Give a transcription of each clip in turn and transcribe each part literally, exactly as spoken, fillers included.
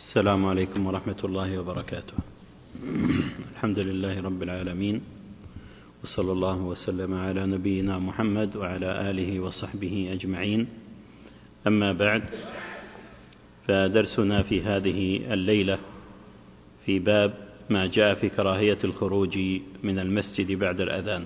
السلام عليكم ورحمة الله وبركاته. الحمد لله رب العالمين، وصلى الله وسلم على نبينا محمد وعلى آله وصحبه أجمعين. أما بعد، فدرسنا في هذه الليلة في باب ما جاء في كراهية الخروج من المسجد بعد الأذان،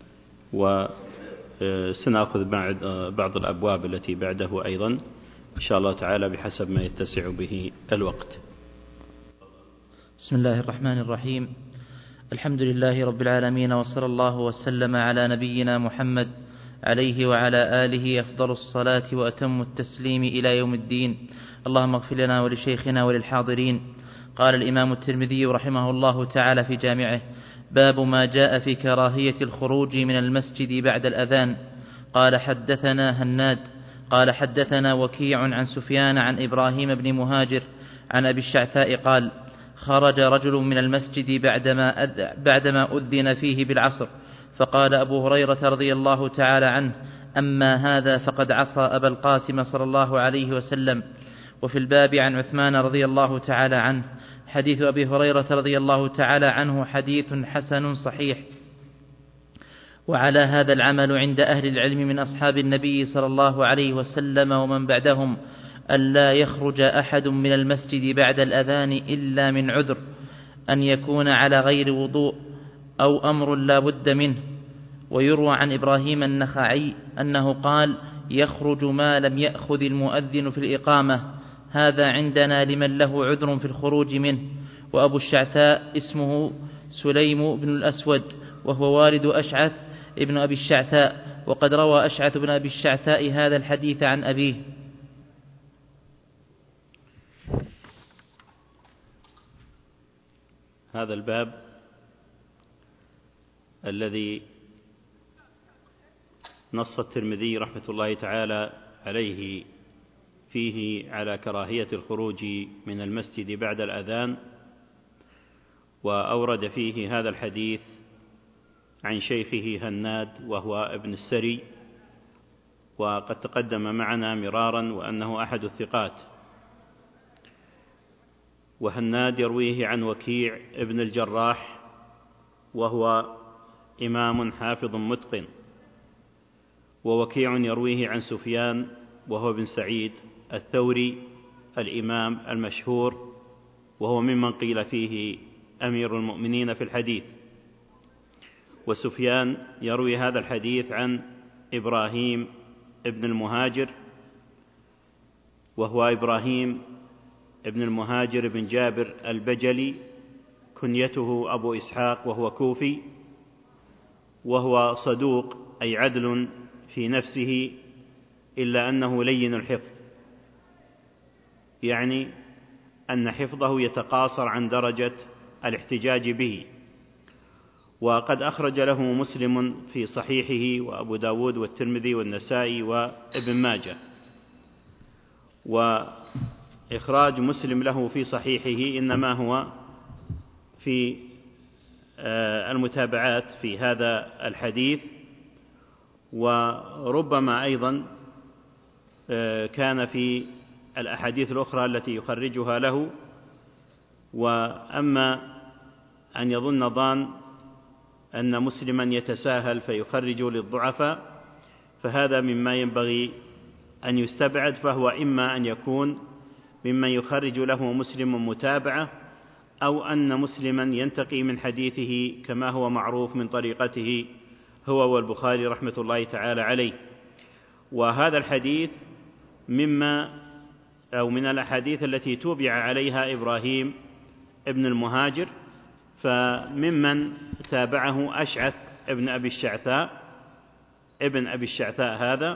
وسنأخذ بعض الأبواب التي بعده أيضا إن شاء الله تعالى بحسب ما يتسع به الوقت. بسم الله الرحمن الرحيم. الحمد لله رب العالمين، وصلى الله وسلم على نبينا محمد عليه وعلى آله أفضل الصلاة وأتم التسليم إلى يوم الدين. اللهم اغفر لنا ولشيخنا وللحاضرين. قال الإمام الترمذي رحمه الله تعالى في جامعه: باب ما جاء في كراهية الخروج من المسجد بعد الأذان. قال: حدثنا هناد قال حدثنا وكيع عن سفيان عن إبراهيم بن مهاجر عن أبي الشعثاء قال: خرج رجل من المسجد بعدما, بعدما أذن فيه بالعصر، فقال أبو هريرة رضي الله تعالى عنه: أما هذا فقد عصى أبا القاسم صلى الله عليه وسلم. وفي الباب عن عثمان رضي الله تعالى عنه. حديث أبي هريرة رضي الله تعالى عنه حديث حسن صحيح، وعلى هذا العمل عند أهل العلم من أصحاب النبي صلى الله عليه وسلم ومن بعدهم، ألا يخرج أحد من المسجد بعد الأذان إلا من عذر، أن يكون على غير وضوء أو أمر لا بد منه. ويروى عن إبراهيم النخعي أنه قال: يخرج ما لم يأخذ المؤذن في الإقامة، هذا عندنا لمن له عذر في الخروج منه. وأبو الشعثاء اسمه سليم بن الأسود، وهو والد أشعث ابن أبي الشعثاء، وقد روى أشعث بن أبي الشعثاء هذا الحديث عن أبيه. هذا الباب الذي نص الترمذي رحمة الله تعالى عليه فيه على كراهية الخروج من المسجد بعد الأذان، وأورد فيه هذا الحديث عن شيخه هناد وهو ابن السري، وقد تقدم معنا مرارا وأنه أحد الثقات. وهناد يرويه عن وكيع ابن الجراح، وهو إمام حافظ متقن. ووكيع يرويه عن سفيان وهو ابن سعيد الثوري الإمام المشهور، وهو ممن قيل فيه أمير المؤمنين في الحديث. وسفيان يروي هذا الحديث عن إبراهيم ابن المهاجر، وهو إبراهيم ابن المهاجر بن جابر البجلي، كنيته أبو إسحاق، وهو كوفي، وهو صدوق أي عدل في نفسه، إلا أنه لين الحفظ، يعني أن حفظه يتقاصر عن درجة الاحتجاج به. وقد أخرج له مسلم في صحيحه، وأبو داود والترمذي والنسائي وابن ماجه. وإخراج مسلم له في صحيحه إنما هو في المتابعات في هذا الحديث، وربما أيضا كان في الأحاديث الأخرى التي يخرجها له. وأما أن يظن ظان أن مسلما يتساهل فيخرج للضعفاء، فهذا مما ينبغي أن يستبعد، فهو إما أن يكون ممن يخرج له مسلم متابعة، أو أن مسلما ينتقي من حديثه كما هو معروف من طريقته هو والبخاري رحمة الله تعالى عليه. وهذا الحديث مما أو من الأحاديث التي توبع عليها إبراهيم ابن المهاجر، فممن تابعه أشعث ابن أبي الشعثاء ابن أبي الشعثاء هذا،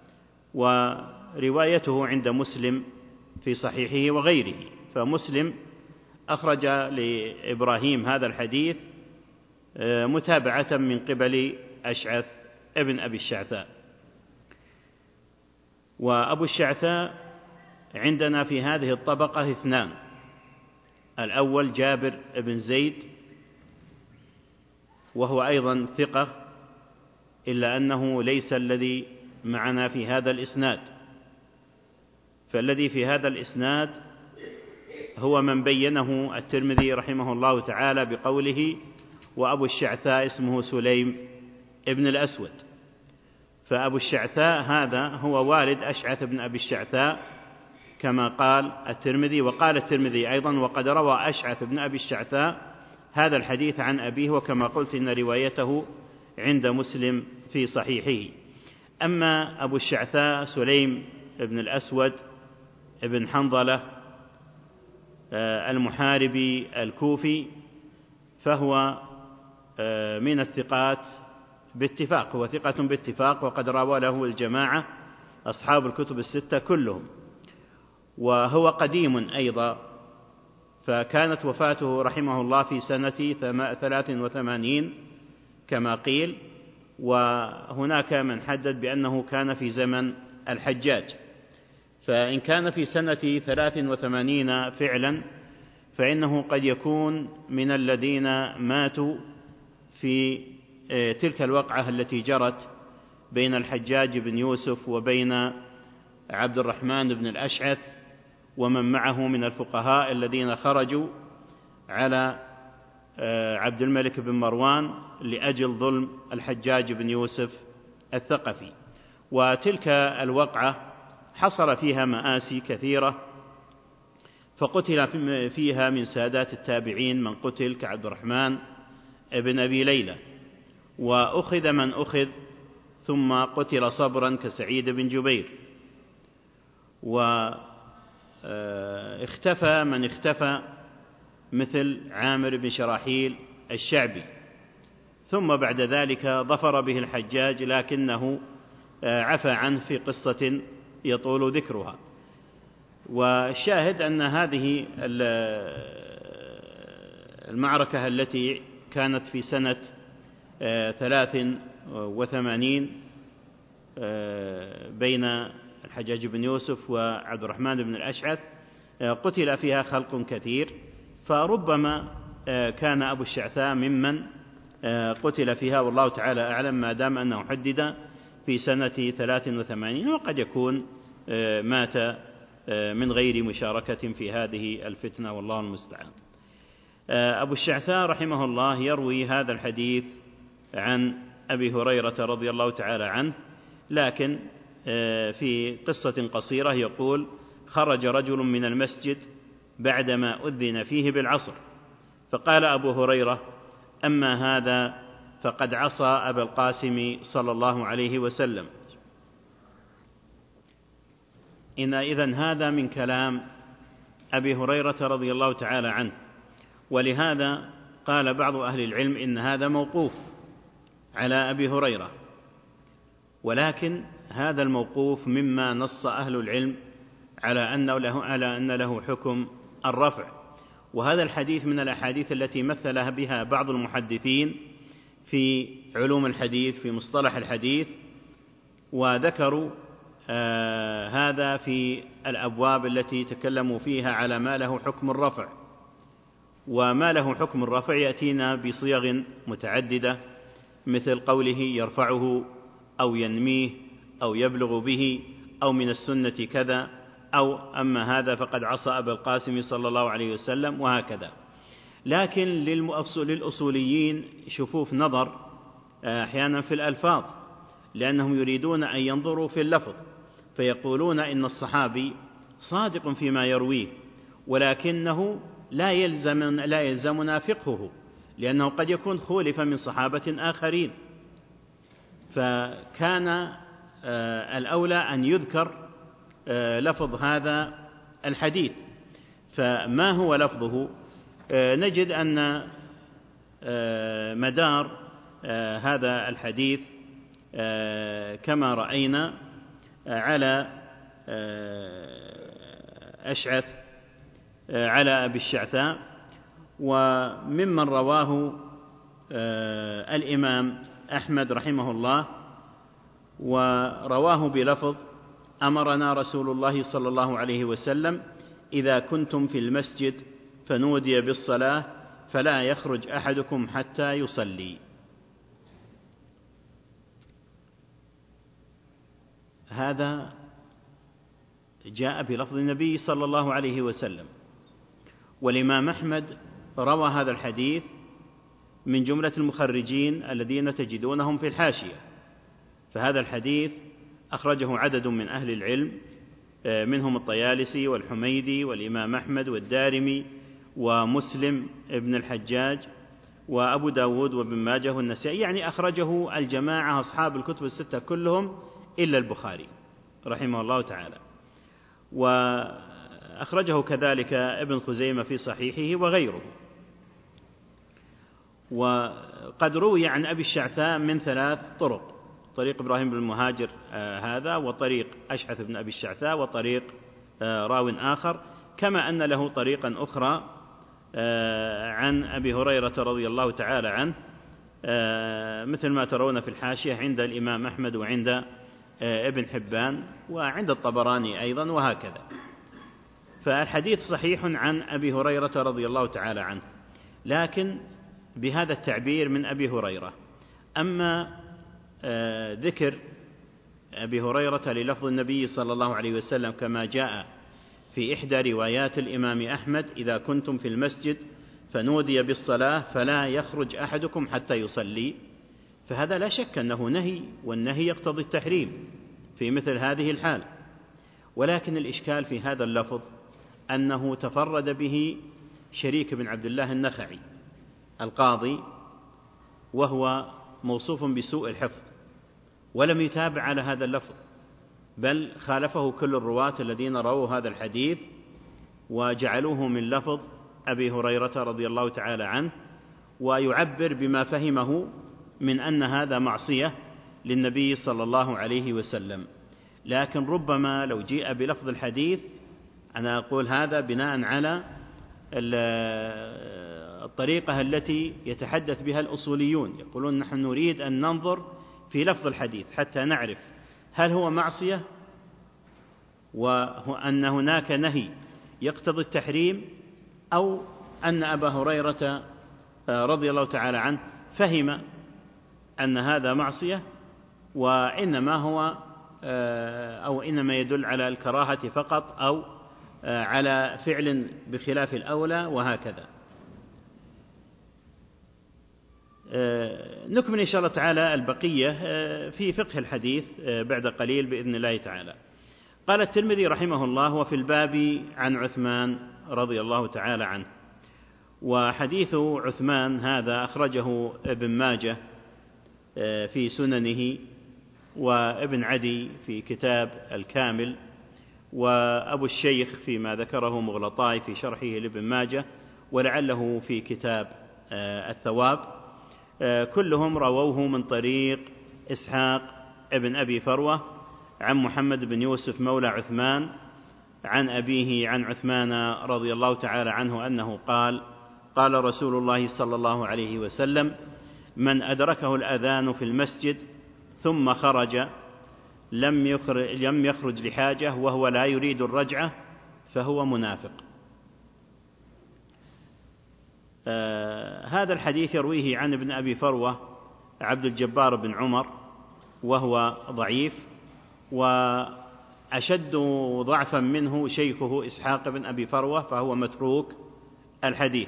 وروايته عند مسلم في صحيحه وغيره. فمسلم أخرج لإبراهيم هذا الحديث متابعة من قبل أشعث ابن أبي الشعثاء. وأبو الشعثاء عندنا في هذه الطبقة اثنان: الأول جابر بن زيد، وهو أيضا ثقة، إلا أنه ليس الذي معنا في هذا الإسناد. فالذي في هذا الإسناد هو من بينه الترمذي رحمه الله تعالى بقوله: وأبو الشعثاء اسمه سليم ابن الأسود. فأبو الشعثاء هذا هو والد أشعث بن أبي الشعثاء كما قال الترمذي. وقال الترمذي أيضا: وقد روى أشعث بن أبي الشعثاء هذا الحديث عن أبيه، وكما قلت إن روايته عند مسلم في صحيحه. أما أبو الشعثاء سليم ابن الأسود ابن حنظلة المحاربي الكوفي، فهو من الثقات باتفاق، هو ثقة باتفاق، وقد روى له الجماعة أصحاب الكتب الستة كلهم. وهو قديم أيضا، فكانت وفاته رحمه الله في سنة ثلاث وثمانين كما قيل، وهناك من حدد بأنه كان في زمن الحجاج. فإن كان في سنة ثلاث وثمانين فعلا، فإنه قد يكون من الذين ماتوا في تلك الوقعة التي جرت بين الحجاج بن يوسف وبين عبد الرحمن بن الأشعث ومن معه من الفقهاء الذين خرجوا على عبد الملك بن مروان لأجل ظلم الحجاج بن يوسف الثقفي. وتلك الوقعة حصل فيها مآسي كثيرة، فقتل فيها من سادات التابعين من قتل كعبد الرحمن بن أبي ليلى، وأخذ من أخذ، ثم قتل صبرا كسعيد بن جبير، واختفى من اختفى مثل عامر بن شراحيل الشعبي. ثم بعد ذلك ظفر به الحجاج، لكنه عفى عنه في قصة يطول ذكرها. والشاهد أن هذه المعركة التي كانت في سنة ثلاث وثمانين بين الحجاج بن يوسف وعبد الرحمن بن الأشعث قتل فيها خلق كثير، فربما كان أبو الشعثاء ممن قتل فيها، والله تعالى أعلم، ما دام أنه حدد في سنة ثلاث وثمانين، وقد يكون مات من غير مشاركة في هذه الفتنة، والله المستعان. أبو الشعثاء رحمه الله يروي هذا الحديث عن أبي هريرة رضي الله تعالى عنه، لكن في قصة قصيرة يقول: خرج رجل من المسجد بعدما أذن فيه بالعصر، فقال أبو هريرة: أما هذا فقد عصى أبا القاسم صلى الله عليه وسلم. إن إذن هذا من كلام أبي هريرة رضي الله تعالى عنه، ولهذا قال بعض أهل العلم إن هذا موقوف على أبي هريرة، ولكن هذا الموقوف مما نص أهل العلم على أن له, على أن له حكم الرفع. وهذا الحديث من الأحاديث التي مثل بها بعض المحدثين في علوم الحديث في مصطلح الحديث، وذكروا آه هذا في الأبواب التي تكلموا فيها على ما له حكم الرفع. وما له حكم الرفع يأتينا بصيغ متعددة، مثل قوله يرفعه أو ينميه أو يبلغ به أو من السنة كذا، أو أما هذا فقد عصى أبا القاسم صلى الله عليه وسلم، وهكذا. لكن للأصوليين شفوف نظر أحيانا في الألفاظ، لأنهم يريدون أن ينظروا في اللفظ، فيقولون إن الصحابي صادق فيما يرويه، ولكنه لا يلزم لا يلزمنا فقهه، لأنه قد يكون خولف من صحابة آخرين. فكان الأولى أن يذكر لفظ هذا الحديث. فما هو لفظه؟ نجد أن مدار هذا الحديث كما رأينا على أشعث على أبي الشعثاء، وممن رواه الإمام أحمد رحمه الله، ورواه بلفظ: أمرنا رسول الله صلى الله عليه وسلم إذا كنتم في المسجد فنودي بالصلاة فلا يخرج أحدكم حتى يصلي. هذا جاء بلفظ النبي صلى الله عليه وسلم، والإمام أحمد روى هذا الحديث من جملة المخرجين الذين تجدونهم في الحاشية، فهذا الحديث أخرجه عدد من أهل العلم منهم الطيالسي والحميدي والإمام أحمد والدارمي ومسلم ابن الحجاج وأبو داود وابن ماجه والنسائي، يعني أخرجه الجماعة أصحاب الكتب الستة كلهم إلا البخاري رحمه الله تعالى، وأخرجه كذلك ابن خزيمة في صحيحه وغيره. وقد روي عن أبي الشعثاء من ثلاث طرق: طريق إبراهيم بن المهاجر آه هذا، وطريق أشعث بن أبي الشعثاء، وطريق آه راو آخر، كما أن له طريقا أخرى آه عن أبي هريرة رضي الله تعالى عنه آه مثل ما ترون في الحاشية عند الإمام أحمد وعند آه ابن حبان وعند الطبراني أيضا وهكذا. فالحديث صحيح عن أبي هريرة رضي الله تعالى عنه، لكن بهذا التعبير من أبي هريرة. أما آه ذكر أبي هريرة للفظ النبي صلى الله عليه وسلم كما جاء في إحدى روايات الإمام أحمد: إذا كنتم في المسجد فنودي بالصلاة فلا يخرج أحدكم حتى يصلي، فهذا لا شك أنه نهي، والنهي يقتضي التحريم في مثل هذه الحال. ولكن الإشكال في هذا اللفظ أنه تفرد به شريك بن عبد الله النخعي القاضي، وهو موصوف بسوء الحفظ، ولم يتابع على هذا اللفظ، بل خالفه كل الرواة الذين رووا هذا الحديث وجعلوه من لفظ أبي هريرة رضي الله تعالى عنه، ويعبر بما فهمه من أن هذا معصية للنبي صلى الله عليه وسلم. لكن ربما لو جيء بلفظ الحديث، أنا أقول هذا بناء على الطريقة التي يتحدث بها الأصوليون، يقولون نحن نريد أن ننظر في لفظ الحديث حتى نعرف هل هو معصية وأن هناك نهي يقتضي التحريم، أو أن أبا هريرة رضي الله تعالى عنه فهم أن هذا معصية وإنما هو أو إنما يدل على الكراهة فقط، أو على فعل بخلاف الأولى وهكذا. نكمل إن شاء الله تعالى البقية في فقه الحديث بعد قليل بإذن الله تعالى. قال الترمذي رحمه الله: وفي الباب عن عثمان رضي الله تعالى عنه. وحديث عثمان هذا أخرجه ابن ماجه في سننه، وابن عدي في كتاب الكامل، وأبو الشيخ فيما ذكره مغلطاي في شرحه لابن ماجه، ولعله في كتاب الثواب. كلهم رووه من طريق إسحاق ابن أبي فروة عن محمد بن يوسف مولى عثمان عن أبيه عن عثمان رضي الله تعالى عنه أنه قال: قال رسول الله صلى الله عليه وسلم: من أدركه الأذان في المسجد ثم خرج لم يخرج, لم يخرج لحاجة وهو لا يريد الرجعة فهو منافق. آه هذا الحديث يرويه عن ابن أبي فروة عبد الجبار بن عمر، وهو ضعيف، وأشد ضعفا منه شيخه إسحاق بن أبي فروة فهو متروك الحديث.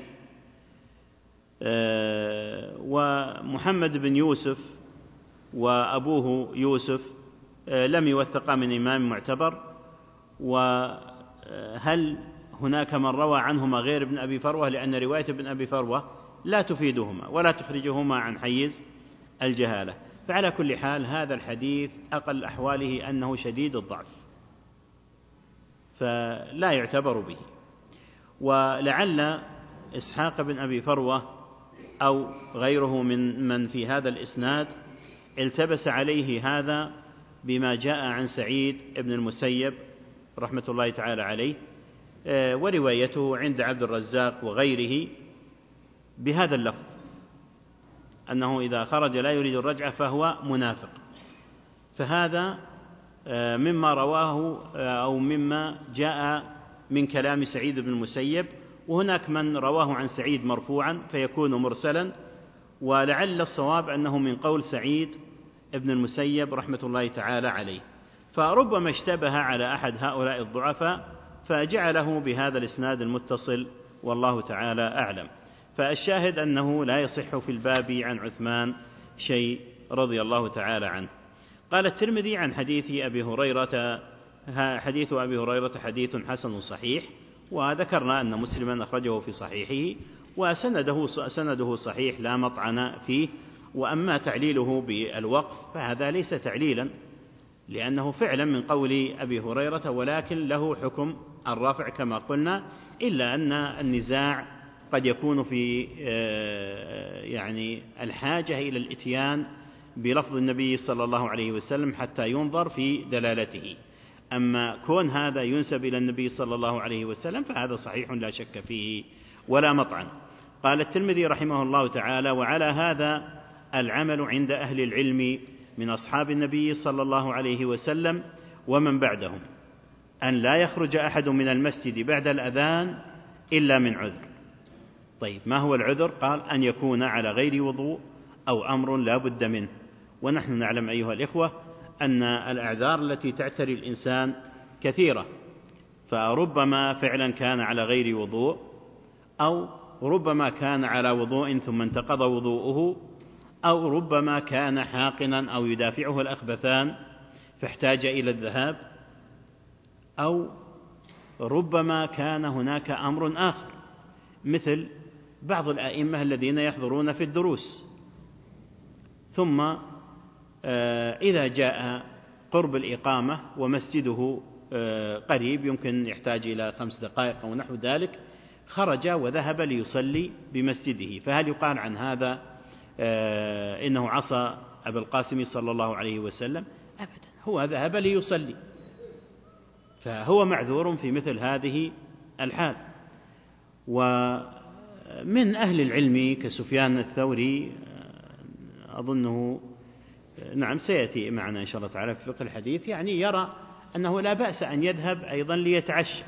آه ومحمد بن يوسف وأبوه يوسف آه لم يوثقا من إمام معتبر. وهل هناك من روى عنهما غير ابن أبي فروة؟ لأن رواية ابن أبي فروة لا تفيدهما ولا تخرجهما عن حيز الجهالة. فعلى كل حال هذا الحديث أقل أحواله أنه شديد الضعف، فلا يعتبر به. ولعل إسحاق بن أبي فروة أو غيره من من في هذا الإسناد التبس عليه هذا بما جاء عن سعيد بن المسيب رحمة الله تعالى عليه، وروايته عند عبد الرزاق وغيره بهذا اللفظ أنه إذا خرج لا يريد الرجعة فهو منافق. فهذا مما رواه أو مما جاء من كلام سعيد بن المسيب، وهناك من رواه عن سعيد مرفوعا فيكون مرسلا، ولعل الصواب أنه من قول سعيد بن المسيب رحمة الله تعالى عليه، فربما اشتبه على أحد هؤلاء الضعفاء فجعله بهذا الإسناد المتصل والله تعالى أعلم. فالشاهد أنه لا يصح في الباب عن عثمان شيء رضي الله تعالى عنه. قال الترمذي عن حديث أبي هريرة حديث أبي هريرة حديث حسن صحيح، وذكرنا أن مسلما أخرجه في صحيحه وسنده سنده صحيح لا مطعن فيه. وأما تعليله بالوقف فهذا ليس تعليلا، لأنه فعلا من قول أبي هريرة، ولكن له حكم الرفع كما قلنا، إلا أن النزاع قد يكون في يعني الحاجة إلى الإتيان بلفظ النبي صلى الله عليه وسلم حتى ينظر في دلالته. أما كون هذا ينسب إلى النبي صلى الله عليه وسلم فهذا صحيح لا شك فيه ولا مطعن. قال الترمذي رحمه الله تعالى: وعلى هذا العمل عند أهل العلم من أصحاب النبي صلى الله عليه وسلم ومن بعدهم، أن لا يخرج أحد من المسجد بعد الأذان إلا من عذر. طيب، ما هو العذر؟ قال: أن يكون على غير وضوء أو أمر لا بد منه. ونحن نعلم أيها الإخوة أن الأعذار التي تعتري الإنسان كثيرة، فربما فعلا كان على غير وضوء، أو ربما كان على وضوء ثم انتقض وضوءه، أو ربما كان حاقنا أو يدافعه الأخبثان فاحتاج إلى الذهاب، أو ربما كان هناك أمر آخر مثل بعض الأئمة الذين يحضرون في الدروس، ثم إذا جاء قرب الإقامة ومسجده قريب يمكن يحتاج إلى خمس دقائق أو نحو ذلك، خرج وذهب ليصلي بمسجده، فهل يقال عن هذا إنه عصى أبا القاسم صلى الله عليه وسلم؟ أبدا، هو ذهب ليصلي، فهو معذور في مثل هذه الحال. ومن أهل العلم كسفيان الثوري أظنه نعم سيأتي معنا إن شاء الله تعالى في فقه الحديث، يعني يرى أنه لا بأس أن يذهب أيضا ليتعشى،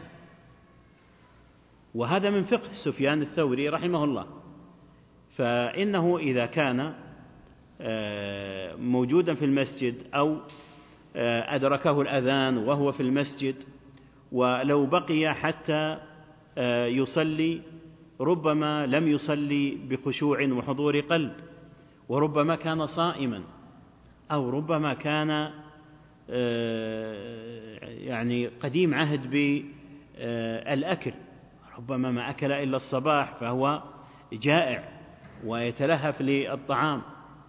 وهذا من فقه سفيان الثوري رحمه الله. فإنه إذا كان موجودا في المسجد أو أدركه الأذان وهو في المسجد، ولو بقي حتى يصلي ربما لم يصلي بخشوع وحضور قلب، وربما كان صائما، أو ربما كان يعني قديم عهد بالأكل، ربما ما أكل إلا الصباح فهو جائع ويتلهف للطعام،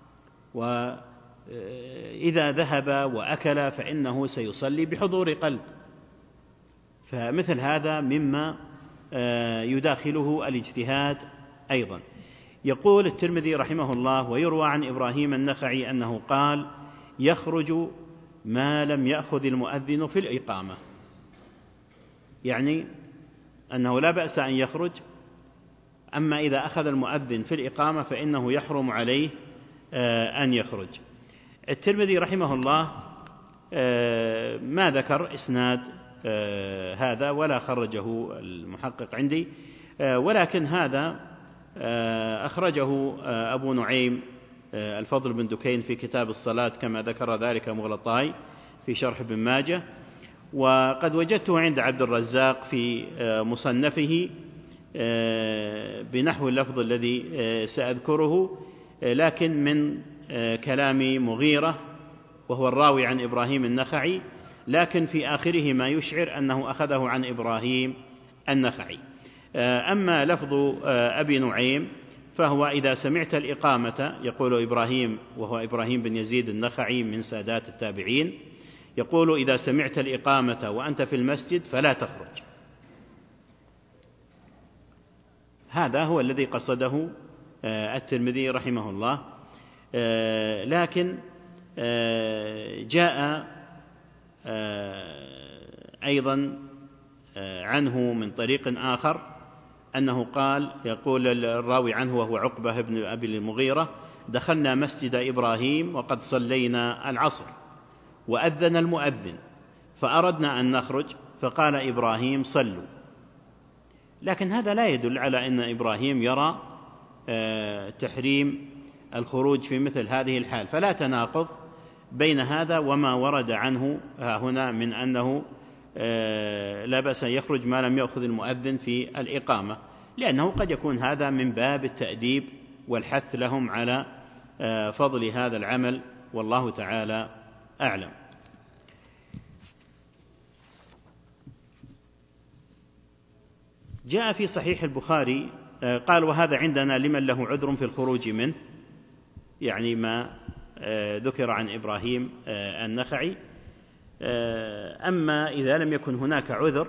وإذا ذهب وأكل فإنه سيصلي بحضور قلب. فمثل هذا مما يداخله الاجتهاد أيضا. يقول الترمذي رحمه الله: ويروى عن إبراهيم النخعي أنه قال: يخرج ما لم يأخذ المؤذن في الإقامة، يعني أنه لا بأس أن يخرج، أما إذا أخذ المؤذن في الإقامة فإنه يحرم عليه أن يخرج. الترمذي رحمه الله ما ذكر إسناد هذا ولا خرجه المحقق عندي، ولكن هذا أخرجه أبو نعيم الفضل بن دكين في كتاب الصلاة كما ذكر ذلك مغلطاي في شرح ابن ماجه، وقد وجدته عند عبد الرزاق في مصنفه بنحو اللفظ الذي سأذكره، لكن من كلام مغيرة وهو الراوي عن إبراهيم النخعي، لكن في آخره ما يشعر أنه أخذه عن إبراهيم النخعي. أما لفظ أبي نعيم فهو: إذا سمعت الإقامة، يقول إبراهيم وهو إبراهيم بن يزيد النخعي من سادات التابعين، يقول: إذا سمعت الإقامة وأنت في المسجد فلا تخرج. هذا هو الذي قصده الترمذي رحمه الله. لكن جاء أيضا عنه من طريق آخر أنه قال، يقول الراوي عنه وهو عقبة بن أبي المغيرة: دخلنا مسجد إبراهيم وقد صلينا العصر وأذن المؤذن فأردنا أن نخرج فقال إبراهيم: صلوا. لكن هذا لا يدل على أن إبراهيم يرى تحريم الخروج في مثل هذه الحال، فلا تناقض بين هذا وما ورد عنه هنا من أنه لا بأس أن يخرج ما لم يأخذ المؤذن في الإقامة. لأنه قد يكون هذا من باب التأديب والحث لهم على فضل هذا العمل، والله تعالى أعلم. جاء في صحيح البخاري قال: وهذا عندنا لمن له عذر في الخروج منه، يعني ما ذكر عن إبراهيم النخعي. أما إذا لم يكن هناك عذر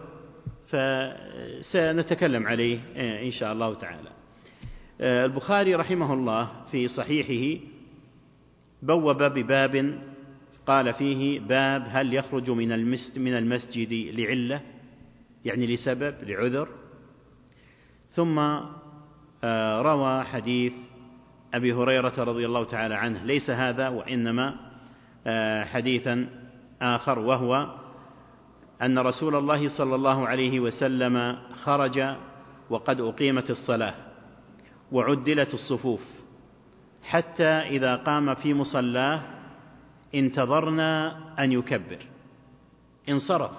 فسنتكلم عليه إن شاء الله تعالى. البخاري رحمه الله في صحيحه بوب بباب قال فيه: باب هل يخرج من المسجد لعلة، يعني لسبب، لعذر. ثم روى حديث أبي هريرة رضي الله تعالى عنه، ليس هذا وإنما حديثا آخر، وهو أن رسول الله صلى الله عليه وسلم خرج وقد أقيمت الصلاة وعدلت الصفوف، حتى إذا قام في مصلاه انتظرنا أن يكبر، انصرف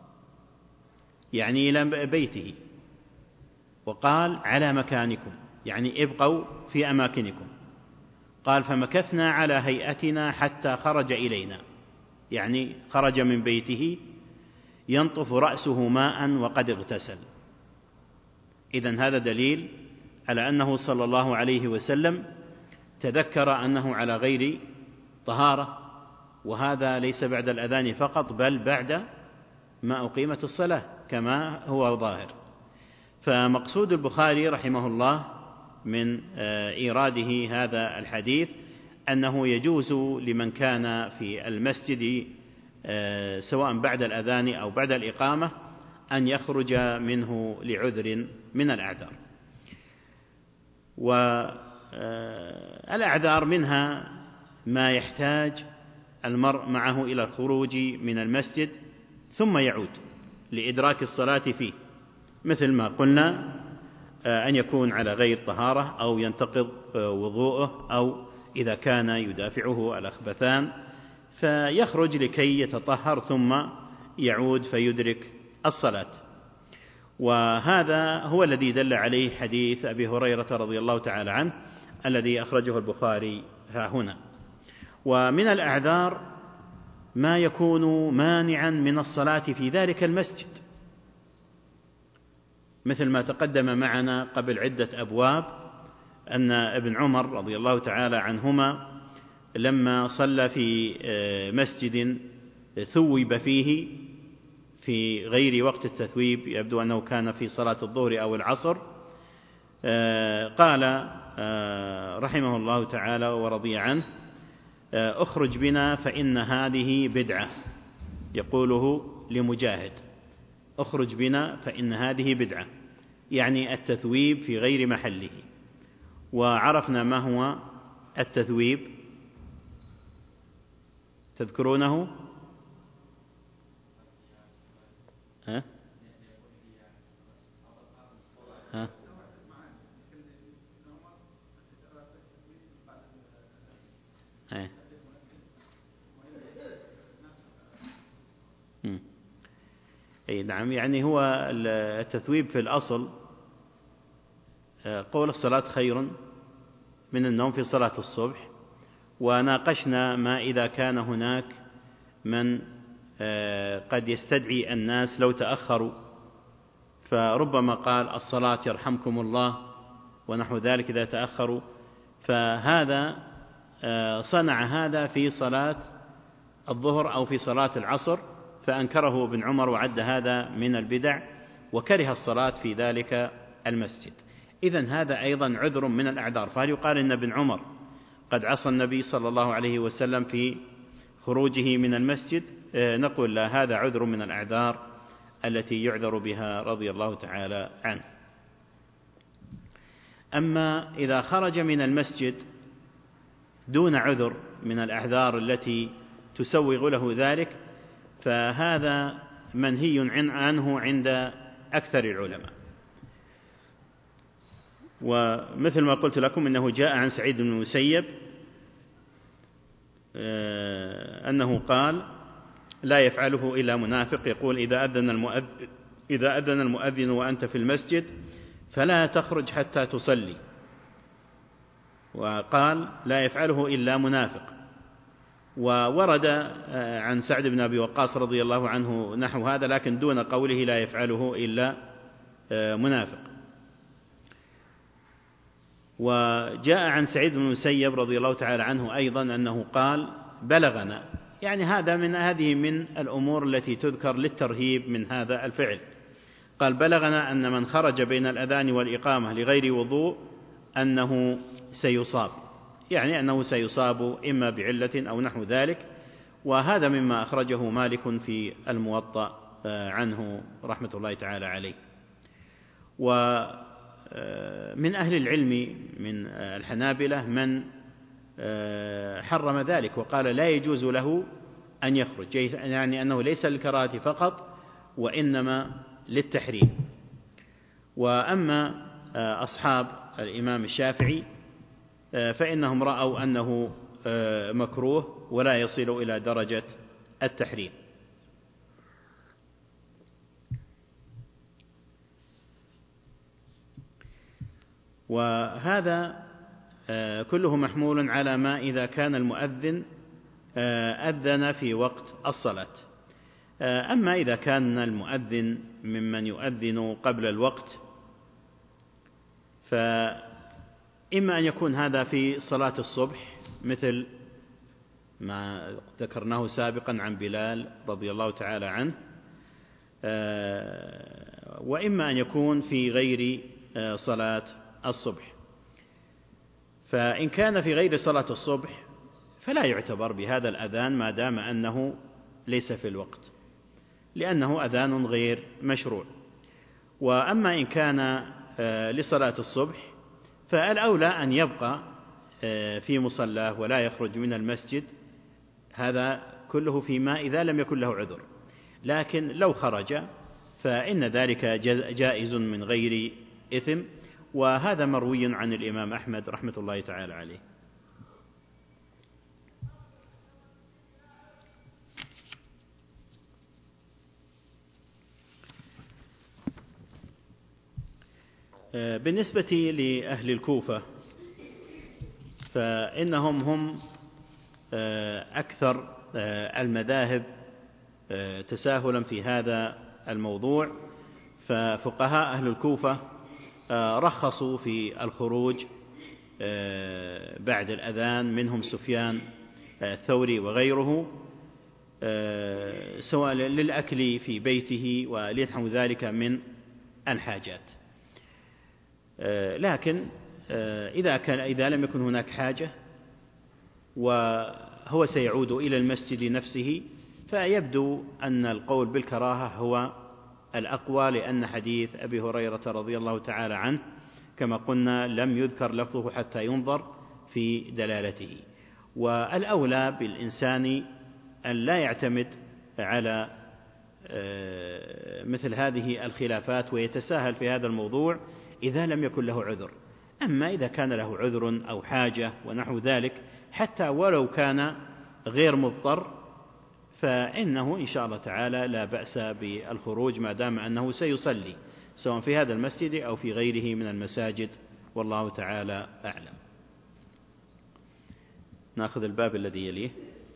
يعني إلى بيته، وقال: على مكانكم، يعني ابقوا في أماكنكم. قال: فمكثنا على هيئتنا حتى خرج إلينا، يعني خرج من بيته ينطف رأسه ماء وقد اغتسل. إذن هذا دليل على أنه صلى الله عليه وسلم تذكر أنه على غير طهارة، وهذا ليس بعد الأذان فقط بل بعد ما أقيمت الصلاة كما هو ظاهر. فمقصود البخاري رحمه الله من إيراده هذا الحديث أنه يجوز لمن كان في المسجد سواء بعد الأذان أو بعد الإقامة أن يخرج منه لعذر من الأعذار. والأعذار منها ما يحتاج المرء معه إلى الخروج من المسجد ثم يعود لإدراك الصلاة فيه، مثل ما قلنا أن يكون على غير طهارة، أو ينتقض وضوءه، أو إذا كان يدافعه الأخبثان فيخرج لكي يتطهر ثم يعود فيدرك الصلاة. وهذا هو الذي دل عليه حديث أبي هريرة رضي الله تعالى عنه الذي أخرجه البخاري ها هنا. ومن الأعذار ما يكون مانعا من الصلاة في ذلك المسجد، مثل ما تقدم معنا قبل عدة أبواب أن ابن عمر رضي الله تعالى عنهما لما صلى في مسجد ثوب فيه في غير وقت التثويب، يبدو أنه كان في صلاة الظهر أو العصر، قال رحمه الله تعالى ورضي عنه: اخرج بنا فإن هذه بدعة، يقوله لمجاهد: اخرج بنا فإن هذه بدعة، يعني التثويب في غير محله. وعرفنا ما هو التثويب، تذكرونه؟ ها؟ ها؟ ها؟ أي نعم، يعني هو التثويب في الأصل قول الصلاة خير من النوم في صلاة الصبح. وناقشنا ما إذا كان هناك من قد يستدعي الناس لو تأخروا، فربما قال الصلاة يرحمكم الله ونحو ذلك إذا تأخروا، فهذا صنع هذا في صلاة الظهر أو في صلاة العصر، فأنكره ابن عمر وعد هذا من البدع وكره الصلاة في ذلك المسجد. إذن هذا أيضا عذر من الأعذار. فهل يقال إن ابن عمر قد عصى النبي صلى الله عليه وسلم في خروجه من المسجد؟ نقول لا، هذا عذر من الأعذار التي يعذر بها رضي الله تعالى عنه. أما إذا خرج من المسجد دون عذر من الأعذار التي تسوغ له ذلك، فهذا منهي عنه عند أكثر العلماء. ومثل ما قلت لكم إنه جاء عن سعيد بن المسيب أنه قال: لا يفعله إلا منافق، يقول: إذا أذن المؤذن إذا أذن المؤذن وأنت في المسجد فلا تخرج حتى تصلي، وقال لا يفعله إلا منافق. وورد عن سعد بن أبي وقاص رضي الله عنه نحو هذا، لكن دون قوله لا يفعله إلا منافق. وجاء عن سعيد بن المسيب رضي الله تعالى عنه أيضا أنه قال بلغنا، يعني هذا من هذه من الأمور التي تذكر للترهيب من هذا الفعل. قال بلغنا أن من خرج بين الأذان والإقامة لغير وضوء أنه سيصاب، يعني أنه سيصاب إما بعلة أو نحو ذلك. وهذا مما أخرجه مالك في الموطأ عنه رحمة الله تعالى عليه. ومن أهل العلم من الحنابلة من حرم ذلك وقال لا يجوز له أن يخرج، يعني أنه ليس للكراهة فقط وإنما للتحريم. وأما أصحاب الإمام الشافعي فإنهم رأوا أنه مكروه ولا يصل إلى درجة التحريم. وهذا كله محمول على ما إذا كان المؤذن أذن في وقت الصلاة. أما إذا كان المؤذن ممن يؤذن قبل الوقت فإما أن يكون هذا في صلاة الصبح مثل ما ذكرناه سابقا عن بلال رضي الله تعالى عنه، وإما أن يكون في غير صلاة الصبح. فإن كان في غير صلاة الصبح فلا يعتبر بهذا الأذان ما دام أنه ليس في الوقت، لأنه أذان غير مشروع. وأما إن كان لصلاة الصبح فالأولى أن يبقى في مصلاه ولا يخرج من المسجد، هذا كله فيما إذا لم يكن له عذر. لكن لو خرج فإن ذلك جائز من غير إثم، وهذا مروي عن الإمام أحمد رحمة الله تعالى عليه. بالنسبة لأهل الكوفة فإنهم هم أكثر المذاهب تساهلا في هذا الموضوع. ففقهاء أهل الكوفة رخصوا في الخروج بعد الأذان، منهم سفيان الثوري وغيره، سواء للأكل في بيته ولنحو ذلك من الحاجات. لكن إذا كان إذا لم يكن هناك حاجة وهو سيعود إلى المسجد نفسه فيبدو أن القول بالكراهة هو الأقوى، لأن حديث أبي هريرة رضي الله تعالى عنه كما قلنا لم يذكر لفظه حتى ينظر في دلالته. والأولى بالإنسان أن لا يعتمد على مثل هذه الخلافات ويتساهل في هذا الموضوع إذا لم يكن له عذر. أما إذا كان له عذر أو حاجة ونحو ذلك حتى ولو كان غير مضطر فإنه إن شاء الله تعالى لا بأس بالخروج ما دام أنه سيصلي سواء في هذا المسجد أو في غيره من المساجد، والله تعالى أعلم. نأخذ الباب الذي يليه.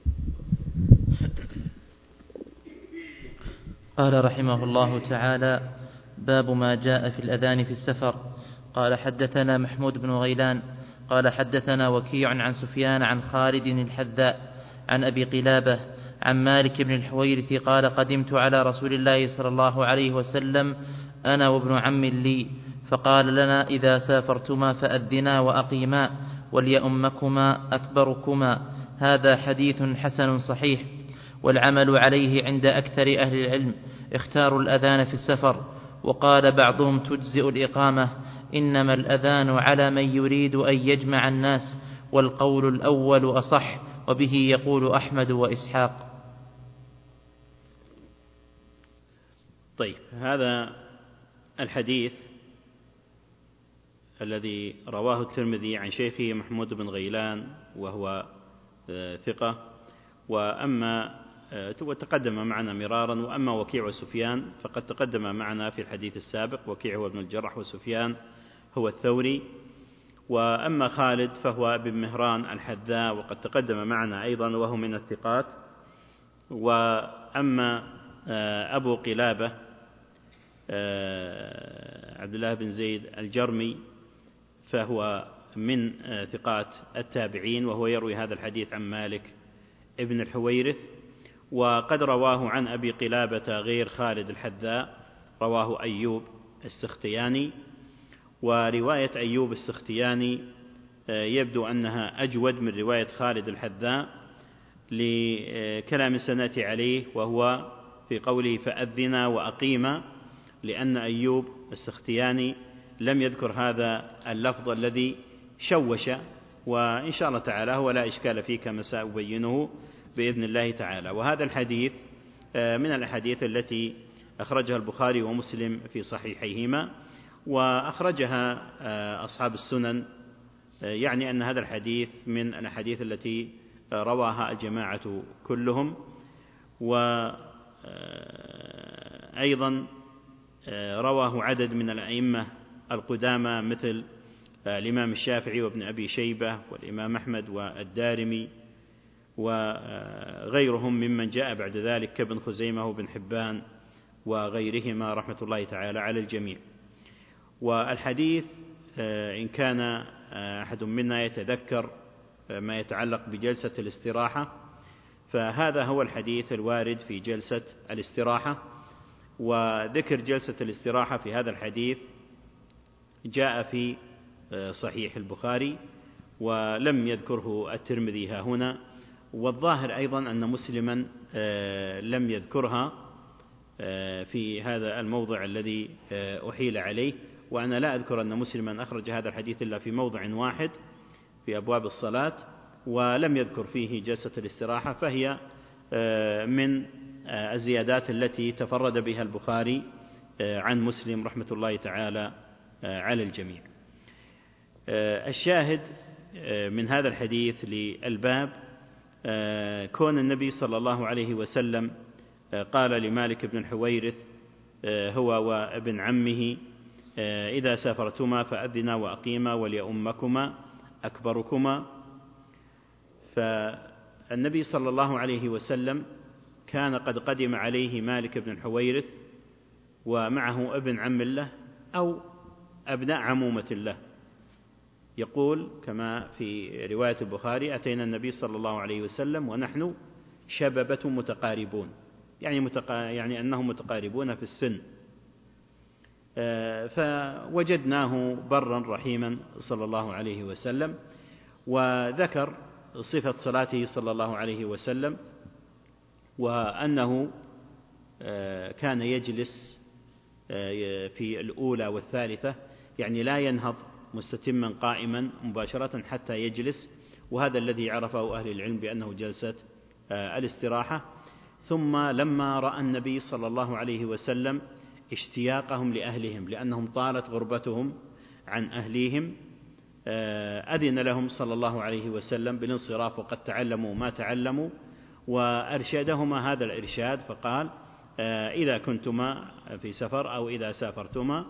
قال رحمه الله تعالى: باب ما جاء في الأذان في السفر. قال حدثنا محمود بن غيلان قال حدثنا وكيع عن سفيان عن خالد الحذاء عن أبي قلابة عن مالك بن الحويرث قال: قدمت على رسول الله صلى الله عليه وسلم أنا وابن عم لي، فقال لنا: إذا سافرتما فأذنا وأقيما وليؤمكما أكبركما. هذا حديث حسن صحيح، والعمل عليه عند أكثر أهل العلم. اختاروا الأذان في السفر، وقال بعضهم تجزئ الإقامة، إنما الأذان على من يريد أن يجمع الناس، والقول الأول أصح، وبه يقول أحمد وإسحاق. طيب، هذا الحديث الذي رواه الترمذي عن شيخه محمود بن غيلان وهو ثقة، وأما وتقدم معنا مرارا. وأما وكيع وسفيان فقد تقدم معنا في الحديث السابق، وكيع هو ابن الجراح وسفيان هو الثوري. وأما خالد فهو ابن مهران الحذاء وقد تقدم معنا أيضا وهو من الثقات. وأما أبو قلابة عبد الله بن زيد الجرمي فهو من ثقات التابعين، وهو يروي هذا الحديث عن مالك ابن الحويرث. وقد رواه عن أبي قلابة غير خالد الحذاء، رواه أيوب السختياني. ورواية أيوب السختياني يبدو أنها أجود من رواية خالد الحذاء لكلام سنأتي عليه، وهو في قوله فأذنا وأقيما، لأن أيوب السختياني لم يذكر هذا اللفظ الذي شوش، وإن شاء الله تعالى هو لا إشكال فيه كما سأبينه بإذن الله تعالى. وهذا الحديث من الأحاديث التي أخرجها البخاري ومسلم في صحيحيهما، وأخرجها أصحاب السنن، يعني أن هذا الحديث من الأحاديث التي رواها الجماعة كلهم. وأيضا رواه عدد من الأئمة القدامى مثل الإمام الشافعي وابن أبي شيبة والإمام أحمد والدارمي وغيرهم ممن جاء بعد ذلك كابن خزيمة وابن حبان وغيرهما رحمة الله تعالى على الجميع. والحديث إن كان أحد منا يتذكر ما يتعلق بجلسة الاستراحة، فهذا هو الحديث الوارد في جلسة الاستراحة. وذكر جلسة الاستراحة في هذا الحديث جاء في صحيح البخاري ولم يذكره الترمذي ها هنا، والظاهر أيضا أن مسلما لم يذكرها في هذا الموضع الذي أحيل عليه. وأنا لا أذكر أن مسلما أخرج هذا الحديث إلا في موضع واحد في أبواب الصلاة، ولم يذكر فيه جلسة الاستراحة، فهي من الزيادات التي تفرد بها البخاري عن مسلم رحمة الله تعالى على الجميع. الشاهد من هذا الحديث للباب كون النبي صلى الله عليه وسلم قال لمالك بن الحويرث هو وابن عمه إذا سافرتما فأذنا وأقيما وليؤمكما أكبركما. فالنبي صلى الله عليه وسلم كان قد قدم عليه مالك بن الحويرث ومعه ابن عم له أو أبناء عمومة له. يقول كما في رواية البخاري أتينا النبي صلى الله عليه وسلم ونحن شببة متقاربون، يعني, متقا... يعني أنهم متقاربون في السن. فوجدناه برا رحيما صلى الله عليه وسلم. وذكر صفة صلاته صلى الله عليه وسلم، وأنه كان يجلس في الأولى والثالثة، يعني لا ينهض مستتما قائما مباشرة حتى يجلس، وهذا الذي عرفه أهل العلم بأنه جلسة الاستراحة. ثم لما رأى النبي صلى الله عليه وسلم اشتياقهم لأهلهم لأنهم طالت غربتهم عن أهليهم، أذن لهم صلى الله عليه وسلم بالانصراف وقد تعلموا ما تعلموا، وأرشدهما هذا الإرشاد فقال إذا كنتما في سفر أو إذا سافرتما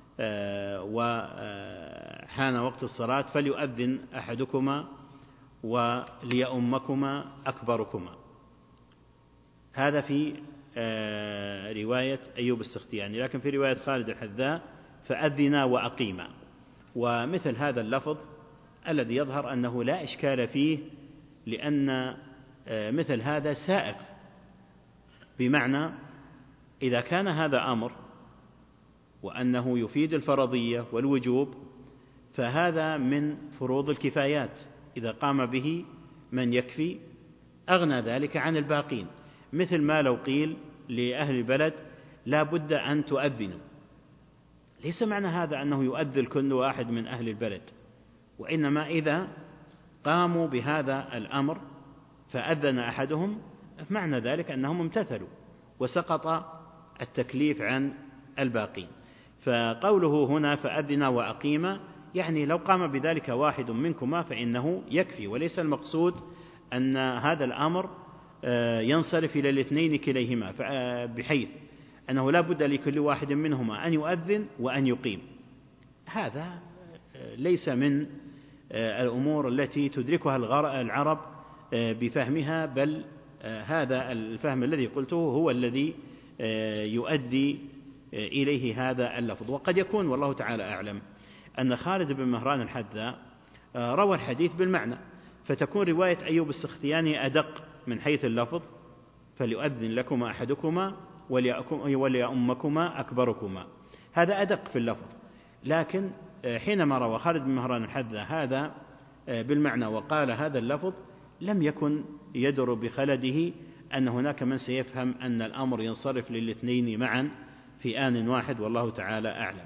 وحان وقت الصلاة فليؤذن أحدكما وليؤمكما أكبركما. هذا في رواية أيوب السختياني، لكن في رواية خالد الحذاء فأذنا وأقيما. ومثل هذا اللفظ الذي يظهر أنه لا إشكال فيه، لأن مثل هذا سائق، بمعنى إذا كان هذا أمر وأنه يفيد الفرضية والوجوب فهذا من فروض الكفايات، إذا قام به من يكفي أغنى ذلك عن الباقين. مثل ما لو قيل لأهل البلد لا بد أن تؤذنوا، ليس معنى هذا أنه يؤذن كل واحد من أهل البلد، وإنما إذا قاموا بهذا الأمر فأذن أحدهم معنى ذلك أنهم امتثلوا وسقط التكليف عن الباقين. فقوله هنا فأذن وأقيما يعني لو قام بذلك واحد منكما فإنه يكفي، وليس المقصود أن هذا الأمر ينصرف إلى الاثنين كليهما، بحيث أنه لا بد لكل واحد منهما أن يؤذن وأن يقيم. هذا ليس من الأمور التي تدركها العرب بفهمها، بل هذا الفهم الذي قلته هو الذي يؤدي إليه هذا اللفظ. وقد يكون والله تعالى أعلم أن خالد بن مهران الحذاء روى الحديث بالمعنى، فتكون رواية أيوب السختياني أدق من حيث اللفظ، فليؤذن لكما أحدكما وليؤمكما أكبركما، هذا أدق في اللفظ. لكن حينما روى خالد بن مهران الحذاء هذا بالمعنى وقال هذا اللفظ، لم يكن يدر بخلده أن هناك من سيفهم أن الأمر ينصرف للاثنين معا في آن واحد، والله تعالى أعلم.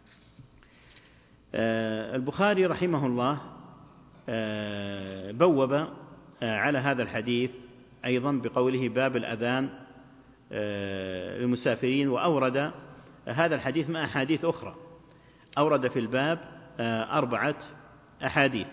البخاري رحمه الله بوب على هذا الحديث أيضا بقوله باب الأذان للمسافرين، وأورد هذا الحديث مع أحاديث أخرى. أورد في الباب أربعة أحاديث.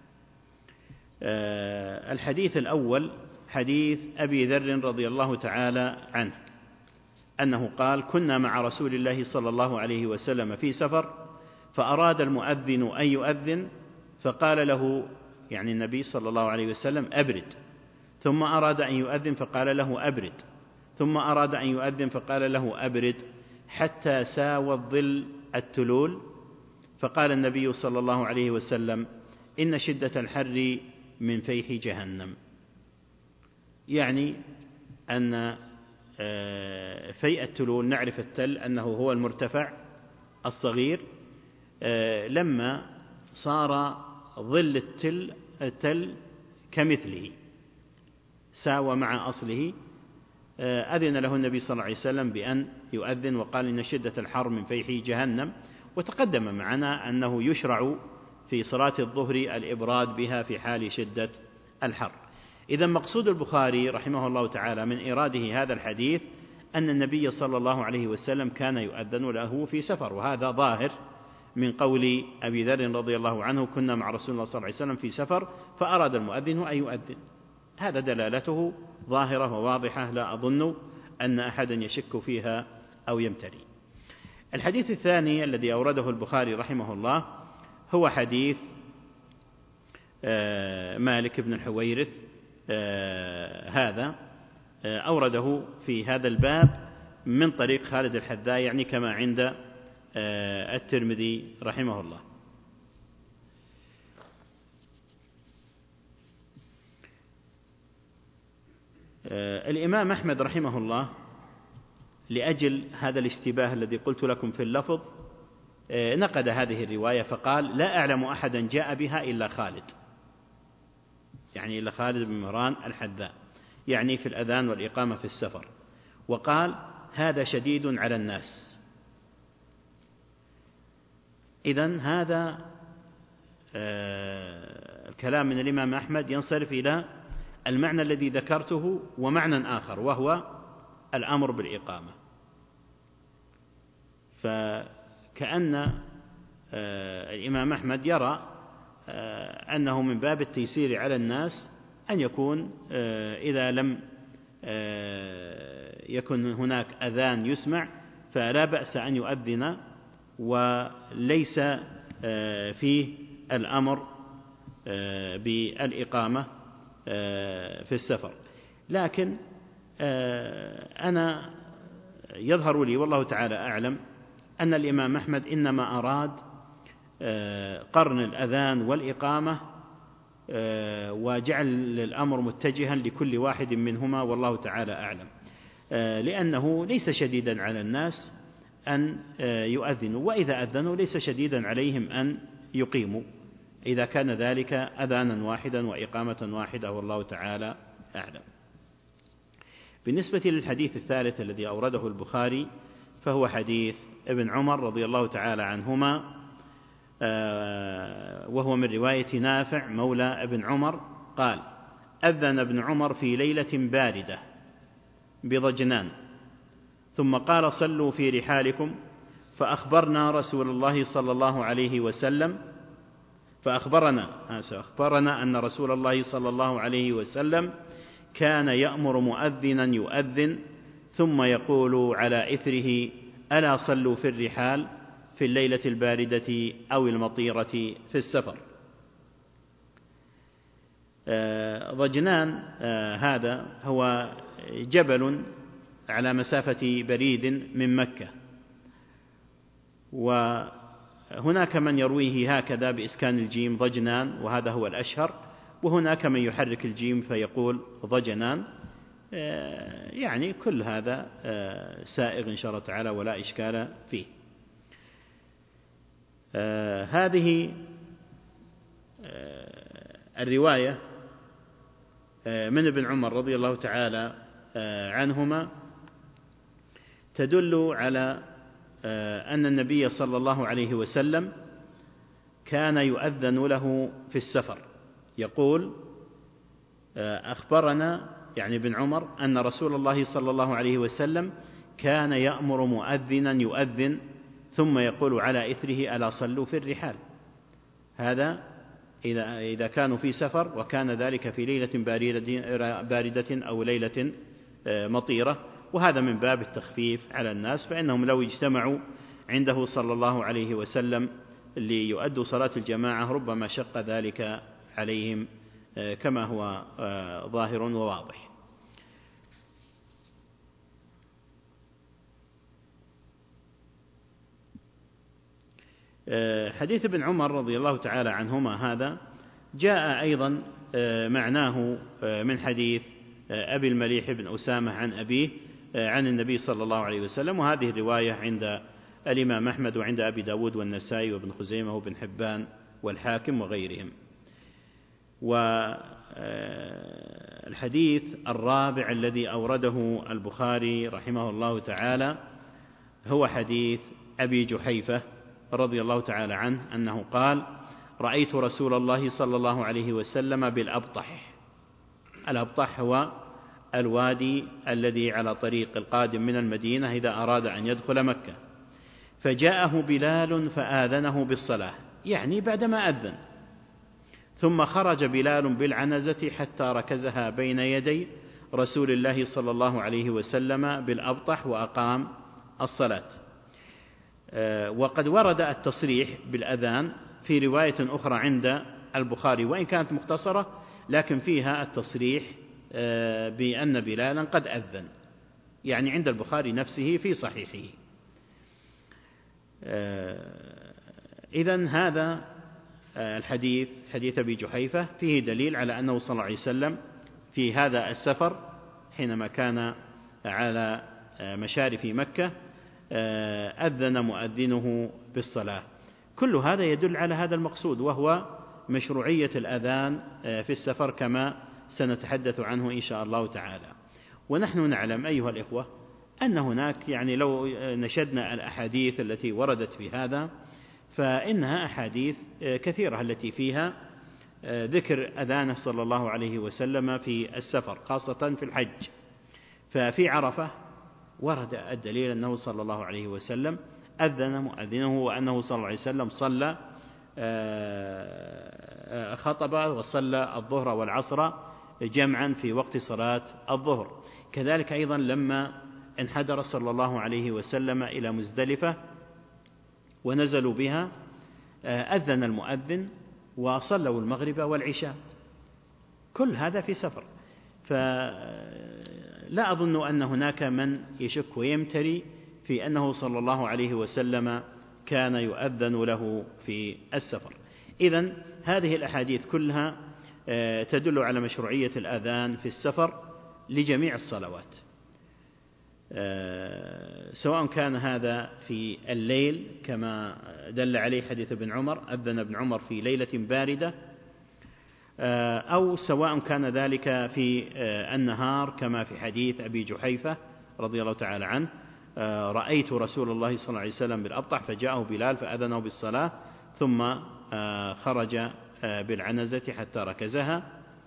الحديث الأول حديث أبي ذر رضي الله تعالى عنه أنه قال: كنا مع رسول الله صلى الله عليه وسلم في سفر، فأراد المؤذن أن يؤذن فقال له، يعني النبي صلى الله عليه وسلم، أبرد، ثم أراد أن يؤذن فقال له أبرد، ثم أراد أن يؤذن فقال له أبرد، حتى ساوى الظل التلول، فقال النبي صلى الله عليه وسلم: إن شدة الحر من فيح جهنم. يعني أن فيء التلول، نعرف التل أنه هو المرتفع الصغير، لما صار ظل التل, التل كمثله ساوى مع أصله، أذن له النبي صلى الله عليه وسلم بأن يؤذن، وقال: إن شدة الحر من فيح جهنم. وتقدم معنا أنه يشرع في صلاة الظهر الإبراد بها في حال شدة الحر. إذا مقصود البخاري رحمه الله تعالى من إراده هذا الحديث أن النبي صلى الله عليه وسلم كان يؤذن له في سفر، وهذا ظاهر من قول أبي ذر رضي الله عنه: كنا مع رسول الله صلى الله عليه وسلم في سفر فأراد المؤذن أن يؤذن. هذا دلالته ظاهرة وواضحة، لا أظن أن أحدا يشك فيها أو يمتري. الحديث الثاني الذي أورده البخاري رحمه الله هو حديث مالك بن الحويرث، هذا أورده في هذا الباب من طريق خالد الحذاء، يعني كما عند الترمذي رحمه الله. الإمام أحمد رحمه الله لأجل هذا الاشتباه الذي قلت لكم في اللفظ نقد هذه الرواية فقال: لا أعلم أحدا جاء بها إلا خالد، يعني إلا خالد بن مهران الحذاء، يعني في الأذان والإقامة في السفر، وقال: هذا شديد على الناس. إذن هذا الكلام من الإمام أحمد ينصرف إلى المعنى الذي ذكرته ومعنى آخر، وهو الأمر بالإقامة. فكأن الإمام أحمد يرى أنه من باب التيسير على الناس أن يكون إذا لم يكن هناك أذان يسمع فلا بأس أن يؤذن، وليس فيه الأمر بالإقامة في السفر. لكن أنا يظهر لي والله تعالى أعلم أن الإمام أحمد إنما أراد قرن الأذان والإقامة، وجعل الأمر متجها لكل واحد منهما، والله تعالى أعلم، لأنه ليس شديدا على الناس أن يؤذنوا، وإذا أذنوا ليس شديدا عليهم أن يقيموا، إذا كان ذلك أذانا واحدا وإقامة واحدة، والله تعالى أعلم. بالنسبة للحديث الثالث الذي أورده البخاري فهو حديث ابن عمر رضي الله تعالى عنهما، وهو من رواية نافع مولى ابن عمر قال: أذن ابن عمر في ليلة باردة بضجنان، ثم قال: صلوا في رحالكم، فأخبرنا رسول الله صلى الله عليه وسلم فأخبرنا أخبرنا أن رسول الله صلى الله عليه وسلم كان يأمر مؤذنا يؤذن ثم يقول على إثره ألا صلوا في الرحال في الليلة الباردة أو المطيرة في السفر. ضجنان هذا هو جبل على مسافة بريد من مكة، وهناك من يرويه هكذا بإسكان الجيم ضجنان وهذا هو الأشهر، وهناك من يحرك الجيم فيقول ضجنان. يعني كل هذا سائغ إن شاء الله تعالى ولا إشكال فيه. هذه الرواية من ابن عمر رضي الله تعالى عنهما تدل على أن النبي صلى الله عليه وسلم كان يؤذن له في السفر. يقول أخبرنا يعني ابن عمر أن رسول الله صلى الله عليه وسلم كان يأمر مؤذنا يؤذن ثم يقول على إثره ألا صلوا في الرحال. هذا إذا إذا كانوا في سفر، وكان ذلك في ليلة باردة أو ليلة مطيرة، وهذا من باب التخفيف على الناس، فإنهم لو اجتمعوا عنده صلى الله عليه وسلم ليؤدوا صلاة الجماعة ربما شق ذلك عليهم كما هو ظاهر وواضح. حديث ابن عمر رضي الله تعالى عنهما هذا جاء أيضا معناه من حديث أبي المليح بن أسامة عن أبيه عن النبي صلى الله عليه وسلم، وهذه الرواية عند الإمام أحمد وعند أبي داود والنسائي وابن خزيمة وابن حبان والحاكم وغيرهم. والحديث الرابع الذي أورده البخاري رحمه الله تعالى هو حديث أبي جحيفة رضي الله تعالى عنه أنه قال: رأيت رسول الله صلى الله عليه وسلم بالأبطح. الأبطح هو الوادي الذي على طريق القادم من المدينة إذا أراد أن يدخل مكة، فجاءه بلال فآذنه بالصلاة، يعني بعدما أذن، ثم خرج بلال بالعنزة حتى ركزها بين يدي رسول الله صلى الله عليه وسلم بالأبطح وأقام الصلاة. وقد ورد التصريح بالأذان في رواية أخرى عند البخاري وإن كانت مختصرة، لكن فيها التصريح بأن بلالا قد أذن، يعني عند البخاري نفسه في صحيحه. إذن هذا الحديث حديث أبي جحيفة فيه دليل على أنه صلى الله عليه وسلم في هذا السفر حينما كان على مشارف مكة أذن مؤذنه بالصلاة. كل هذا يدل على هذا المقصود، وهو مشروعية الأذان في السفر كما سنتحدث عنه إن شاء الله تعالى. ونحن نعلم أيها الإخوة أن هناك يعني لو نشدنا الأحاديث التي وردت في هذا فإنها أحاديث كثيرة التي فيها ذكر أذانه صلى الله عليه وسلم في السفر خاصة في الحج. ففي عرفة ورد الدليل أنه صلى الله عليه وسلم أذن مؤذنه، وأنه صلى الله عليه وسلم صلى خطب وصلى الظهر والعصر جمعا في وقت صلاة الظهر. كذلك أيضا لما انحدر صلى الله عليه وسلم إلى مزدلفة ونزلوا بها أذن المؤذن وصلوا المغرب والعشاء، كل هذا في سفر. فلا أظن أن هناك من يشك ويمتري في أنه صلى الله عليه وسلم كان يؤذن له في السفر. إذن هذه الأحاديث كلها تدل على مشروعية الأذان في السفر لجميع الصلوات، سواء كان هذا في الليل كما دل عليه حديث ابن عمر، أذن ابن عمر في ليلة باردة، أو سواء كان ذلك في النهار كما في حديث أبي جحيفة رضي الله تعالى عنه: رأيت رسول الله صلى الله عليه وسلم بالأبطح فجاءه بلال فأذنه بالصلاة ثم خرج بالعنزة حتى ركزها.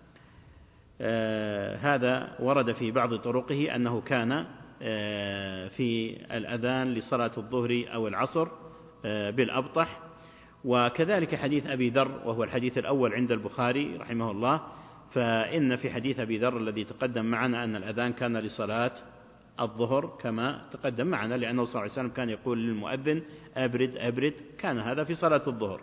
هذا ورد في بعض طرقه أنه كان في الأذان لصلاة الظهر أو العصر بالأبطح. وكذلك حديث أبي ذر وهو الحديث الأول عند البخاري رحمه الله، فإن في حديث أبي ذر الذي تقدم معنا أن الأذان كان لصلاة الظهر كما تقدم معنا، لأنه صلى الله عليه وسلم كان يقول للمؤذن أبرد أبرد، كان هذا في صلاة الظهر.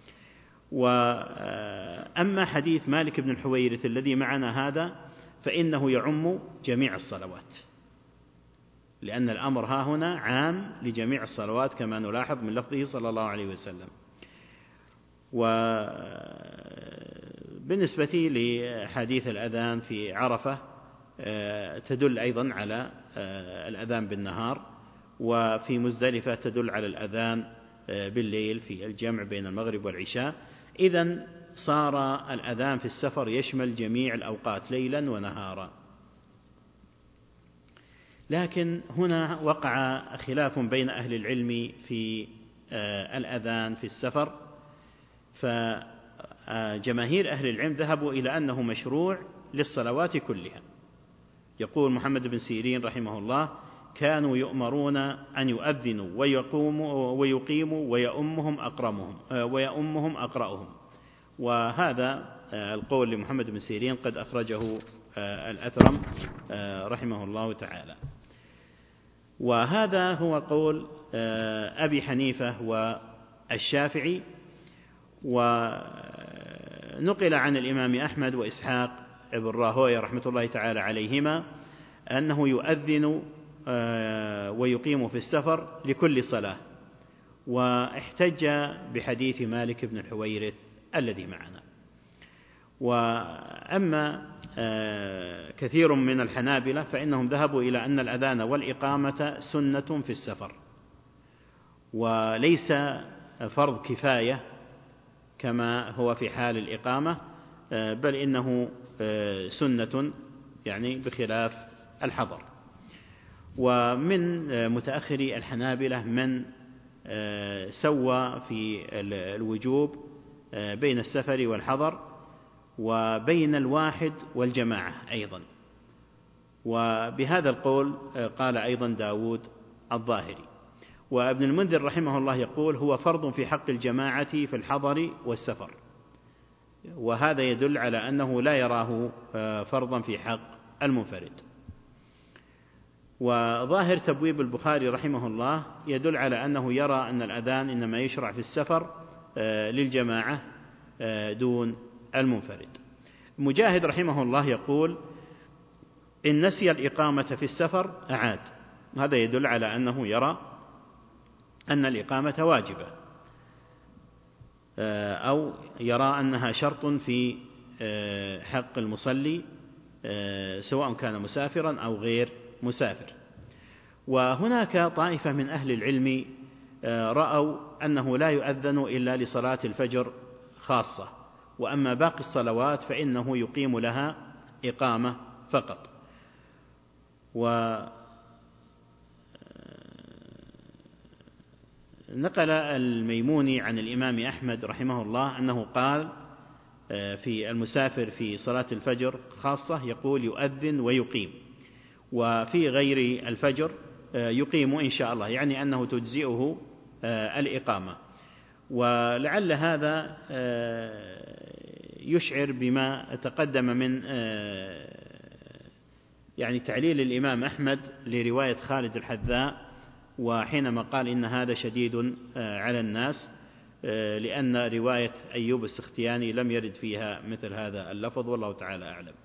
وأما حديث مالك بن الحويرث الذي معنا هذا فإنه يعم جميع الصلوات، لأن الأمر ها هنا عام لجميع الصلوات كما نلاحظ من لفظه صلى الله عليه وسلم. وبالنسبة لحديث الأذان في عرفة تدل أيضا على الأذان بالنهار، وفي مزدلفة تدل على الأذان بالليل في الجمع بين المغرب والعشاء. إذن صار الأذان في السفر يشمل جميع الأوقات ليلا ونهارا. لكن هنا وقع خلاف بين أهل العلم في الأذان في السفر، فجماهير أهل العلم ذهبوا إلى أنه مشروع للصلوات كلها. يقول محمد بن سيرين رحمه الله: كانوا يؤمرون أن يؤذنوا ويقوموا ويقيموا ويؤمهم أقرمهم ويؤمهم أقرأهم. وهذا القول لمحمد بن سيرين قد أخرجه الأثرم رحمه الله تعالى. وهذا هو قول أبي حنيفة والشافعي. ونقل عن الإمام أحمد وإسحاق ابن راهويه رحمة الله تعالى عليهما أنه يؤذن ويقيم في السفر لكل صلاة، واحتج بحديث مالك بن الحويرث الذي معنا. وأما كثير من الحنابلة فإنهم ذهبوا إلى أن الأذان والإقامة سنة في السفر، وليس فرض كفاية كما هو في حال الإقامة، بل إنه سنة يعني بخلاف الحضر. ومن متأخري الحنابلة من سوى في الوجوب بين السفر والحضر وبين الواحد والجماعة أيضا. وبهذا القول قال أيضا داود الظاهري. وابن المنذر رحمه الله يقول: هو فرض في حق الجماعة في الحضر والسفر. وهذا يدل على أنه لا يراه فرضا في حق المنفرد. وظاهر تبويب البخاري رحمه الله يدل على أنه يرى أن الأذان إنما يشرع في السفر للجماعة دون المنفرد. مجاهد رحمه الله يقول: إن نسي الإقامة في السفر أعاد. هذا يدل على أنه يرى أن الإقامة واجبة، أو يرى أنها شرط في حق المصلي سواء كان مسافرا أو غير مسافر. وهناك طائفة من أهل العلم رأوا أنه لا يؤذن إلا لصلاة الفجر خاصة، وأما باقي الصلوات فإنه يقيم لها إقامة فقط. ونقل الميموني عن الإمام أحمد رحمه الله أنه قال في المسافر في صلاة الفجر خاصة يقول يؤذن ويقيم، وفي غير الفجر يقيم إن شاء الله، يعني أنه تجزئه الإقامة. ولعل هذا يشعر بما تقدم من يعني تعليل الإمام أحمد لرواية خالد الحذاء، وحينما قال إن هذا شديد على الناس، لأن رواية أيوب السختياني لم يرد فيها مثل هذا اللفظ، والله تعالى أعلم.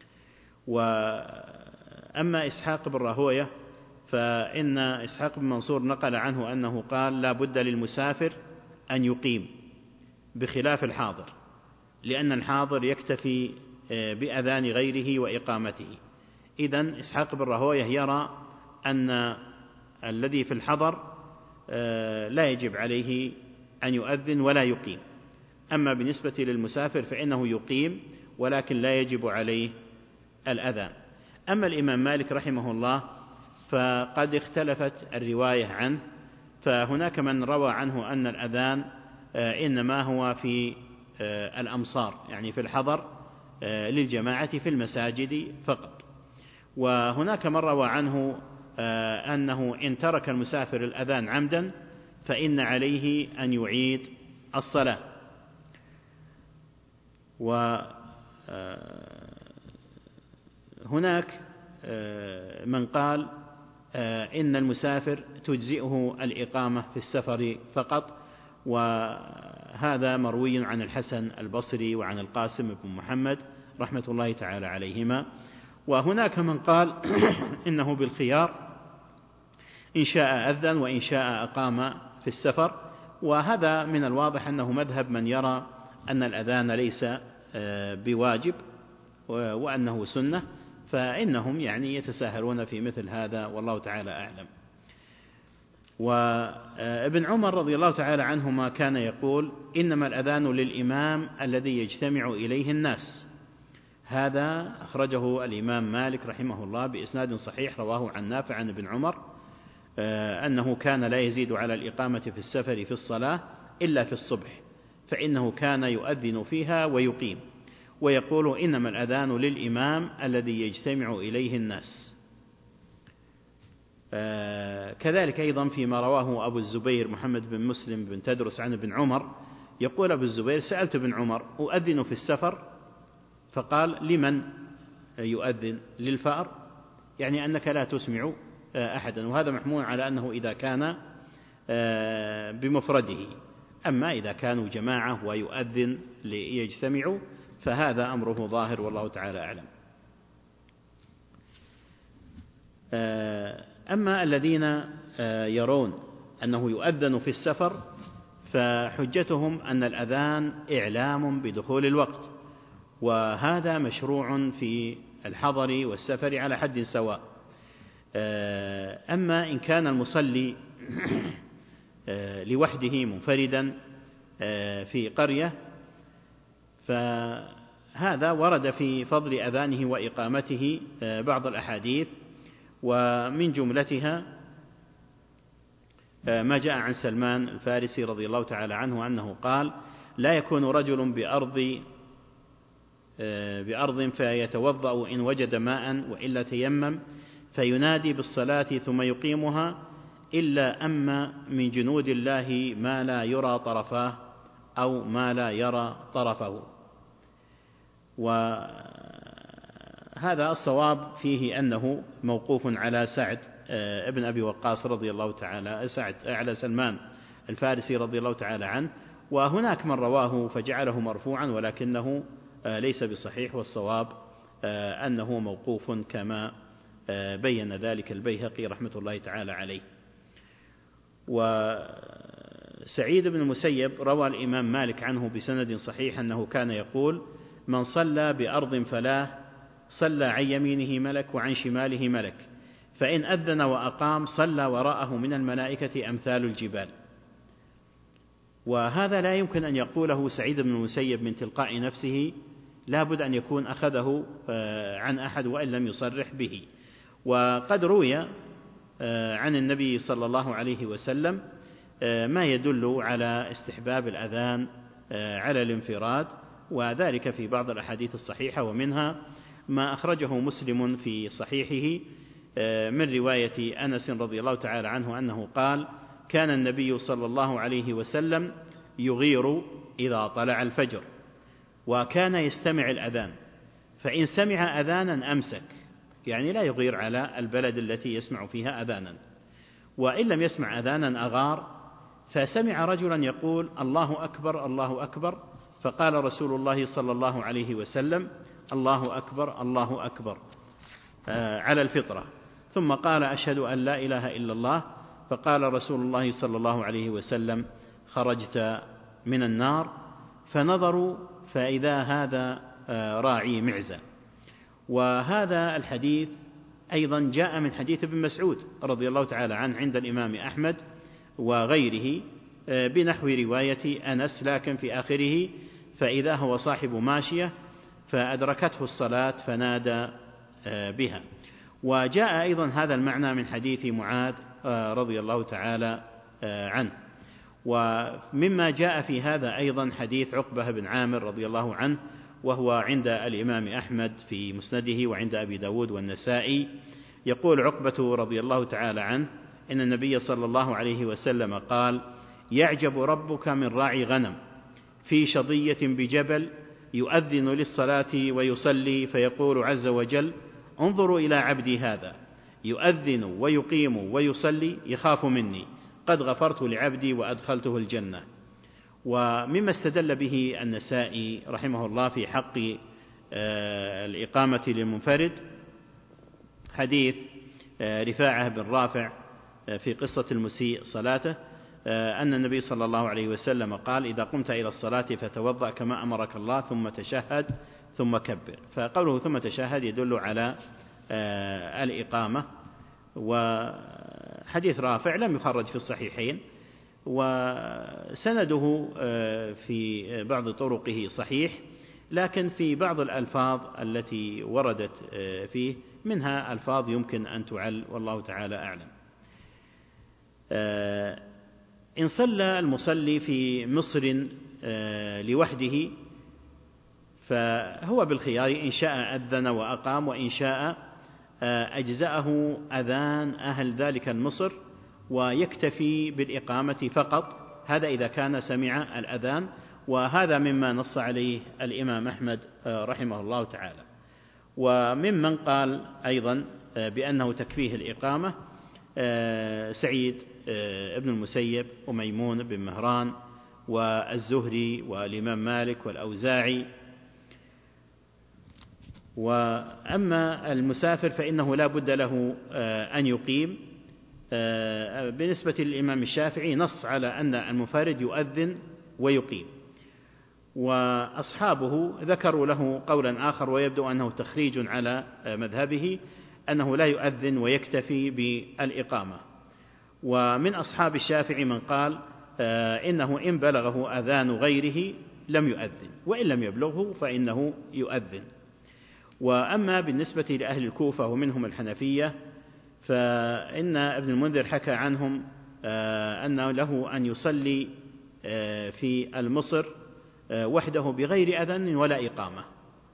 وأما إسحاق بن راهويه فإن إسحاق بن منصور نقل عنه أنه قال: لا بد للمسافر أن يقيم بخلاف الحاضر، لأن الحاضر يكتفي بأذان غيره وإقامته. إذن إسحاق بن راهويه يرى أن الذي في الحضر لا يجب عليه أن يؤذن ولا يقيم، أما بالنسبة للمسافر فإنه يقيم ولكن لا يجب عليه الأذان. أما الإمام مالك رحمه الله فقد اختلفت الرواية عنه، فهناك من روى عنه أن الأذان إنما هو في الأمصار، يعني في الحضر للجماعة في المساجد فقط. وهناك من روى عنه أنه إن ترك المسافر الأذان عمدا فإن عليه أن يعيد الصلاة. و هناك من قال إن المسافر تجزئه الإقامة في السفر فقط، وهذا مروي عن الحسن البصري وعن القاسم بن محمد رحمة الله تعالى عليهما. وهناك من قال إنه بالخيار، إن شاء أذن وإن شاء أقام في السفر، وهذا من الواضح أنه مذهب من يرى أن الأذان ليس بواجب وأنه سنة، فإنهم يعني يتساهلون في مثل هذا، والله تعالى أعلم. وابن عمر رضي الله تعالى عنهما كان يقول: إنما الأذان للإمام الذي يجتمع إليه الناس. هذا أخرجه الإمام مالك رحمه الله بإسناد صحيح، رواه عن نافع عن ابن عمر أنه كان لا يزيد على الإقامة في السفر في الصلاة إلا في الصبح، فإنه كان يؤذن فيها ويقيم، ويقول: إنما الأذان للإمام الذي يجتمع إليه الناس. كذلك أيضا فيما رواه أبو الزبير محمد بن مسلم بن تدرس عن ابن عمر، يقول أبو الزبير: سألت ابن عمر: أؤذن في السفر؟ فقال: لمن يؤذن؟ للفأر؟ يعني أنك لا تسمع أحدا. وهذا محمول على أنه إذا كان بمفرده، أما إذا كانوا جماعة ويؤذن ليجتمعوا فهذا أمره ظاهر، والله تعالى أعلم. أما الذين يرون أنه يؤذن في السفر فحجتهم أن الأذان إعلام بدخول الوقت، وهذا مشروع في الحضر والسفر على حد سواء. أما إن كان المصلي لوحده منفردا في قرية فهذا ورد في فضل أذانه وإقامته بعض الأحاديث، ومن جملتها ما جاء عن سلمان الفارسي رضي الله تعالى عنه أنه قال: لا يكون رجل بأرض بأرض فيتوضأ إن وجد ماء وإلا تيمم فينادي بالصلاة ثم يقيمها إلا أما من جنود الله ما لا يرى طرفاه أو ما لا يرى طرفه. وهذا الصواب فيه أنه موقوف على سعد ابن أبي وقاص رضي الله تعالى سعد على سلمان الفارسي رضي الله تعالى عنه، وهناك من رواه فجعله مرفوعا ولكنه ليس بصحيح، والصواب أنه موقوف كما بين ذلك البيهقي رحمة الله تعالى عليه. وسعيد بن المسيب روى الإمام مالك عنه بسند صحيح أنه كان يقول: من صلى بأرض فلاه صلى عن يمينه ملك وعن شماله ملك، فإن أذن وأقام صلى وراءه من الملائكة أمثال الجبال. وهذا لا يمكن أن يقوله سعيد بن المسيب من تلقاء نفسه، لا بد أن يكون أخذه عن أحد وإن لم يصرح به. وقد روي عن النبي صلى الله عليه وسلم ما يدل على استحباب الأذان على الانفراد، وذلك في بعض الأحاديث الصحيحة، ومنها ما أخرجه مسلم في صحيحه من رواية أنس رضي الله تعالى عنه أنه قال: كان النبي صلى الله عليه وسلم يغير إذا طلع الفجر، وكان يستمع الأذان، فإن سمع أذانا أمسك، يعني لا يغير على البلد التي يسمع فيها أذانا، وإن لم يسمع أذانا أغار. فسمع رجلا يقول: الله أكبر الله أكبر، فقال رسول الله صلى الله عليه وسلم: الله أكبر الله أكبر على الفطرة، ثم قال: أشهد أن لا إله إلا الله، فقال رسول الله صلى الله عليه وسلم: خرجت من النار. فنظروا فإذا هذا راعي معزة. وهذا الحديث أيضا جاء من حديث ابن مسعود رضي الله تعالى عنه عند الإمام أحمد وغيره بنحو رواية أنس، لكن في آخره: فإذا هو صاحب ماشية فأدركته الصلاة فنادى بها. وجاء أيضا هذا المعنى من حديث معاذ رضي الله تعالى عنه. ومما جاء في هذا أيضا حديث عقبة بن عامر رضي الله عنه، وهو عند الإمام أحمد في مسنده وعند أبي داود والنسائي. يقول عقبة رضي الله تعالى عنه: إن النبي صلى الله عليه وسلم قال: يعجب ربك من راعي غنم في شظية بجبل يؤذن للصلاة ويصلي، فيقول عز وجل: انظروا إلى عبدي هذا يؤذن ويقيم ويصلي يخاف مني، قد غفرت لعبدي وأدخلته الجنة. ومما استدل به النسائي رحمه الله في حق الإقامة للمنفرد حديث رفاعة بن رافع في قصة المسيء صلاته، أن النبي صلى الله عليه وسلم قال: إذا قمت إلى الصلاة فتوضأ كما أمرك الله ثم تشهد ثم كبر. فقوله ثم تشهد يدل على الإقامة. وحديث رافع لم يخرج في الصحيحين، وسنده في بعض طرقه صحيح، لكن في بعض الألفاظ التي وردت فيه منها ألفاظ يمكن أن تعل، والله تعالى أعلم. إن صلى المصلي في مصر لوحده فهو بالخيار، إن شاء أذن وأقام، وإن شاء أجزأه أذان أهل ذلك المصر ويكتفي بالإقامة فقط، هذا إذا كان سمع الأذان. وهذا مما نص عليه الإمام أحمد رحمه الله تعالى. وممن قال أيضا بأنه تكفيه الإقامة سعيد ابن المسيب وميمون بن مهران والزهري والإمام مالك والأوزاعي. وأما المسافر فإنه لا بد له أن يقيم. بالنسبة للإمام الشافعي نص على أن المنفرد يؤذن ويقيم، وأصحابه ذكروا له قولا آخر ويبدو أنه تخريج على مذهبه، أنه لا يؤذن ويكتفي بالإقامة. ومن أصحاب الشافعي من قال إنه إن بلغه أذان غيره لم يؤذن، وإن لم يبلغه فإنه يؤذن. وأما بالنسبة لأهل الكوفة ومنهم الحنفية فإن ابن المنذر حكى عنهم أنه له أن يصلي في المصر وحده بغير أذان ولا إقامة.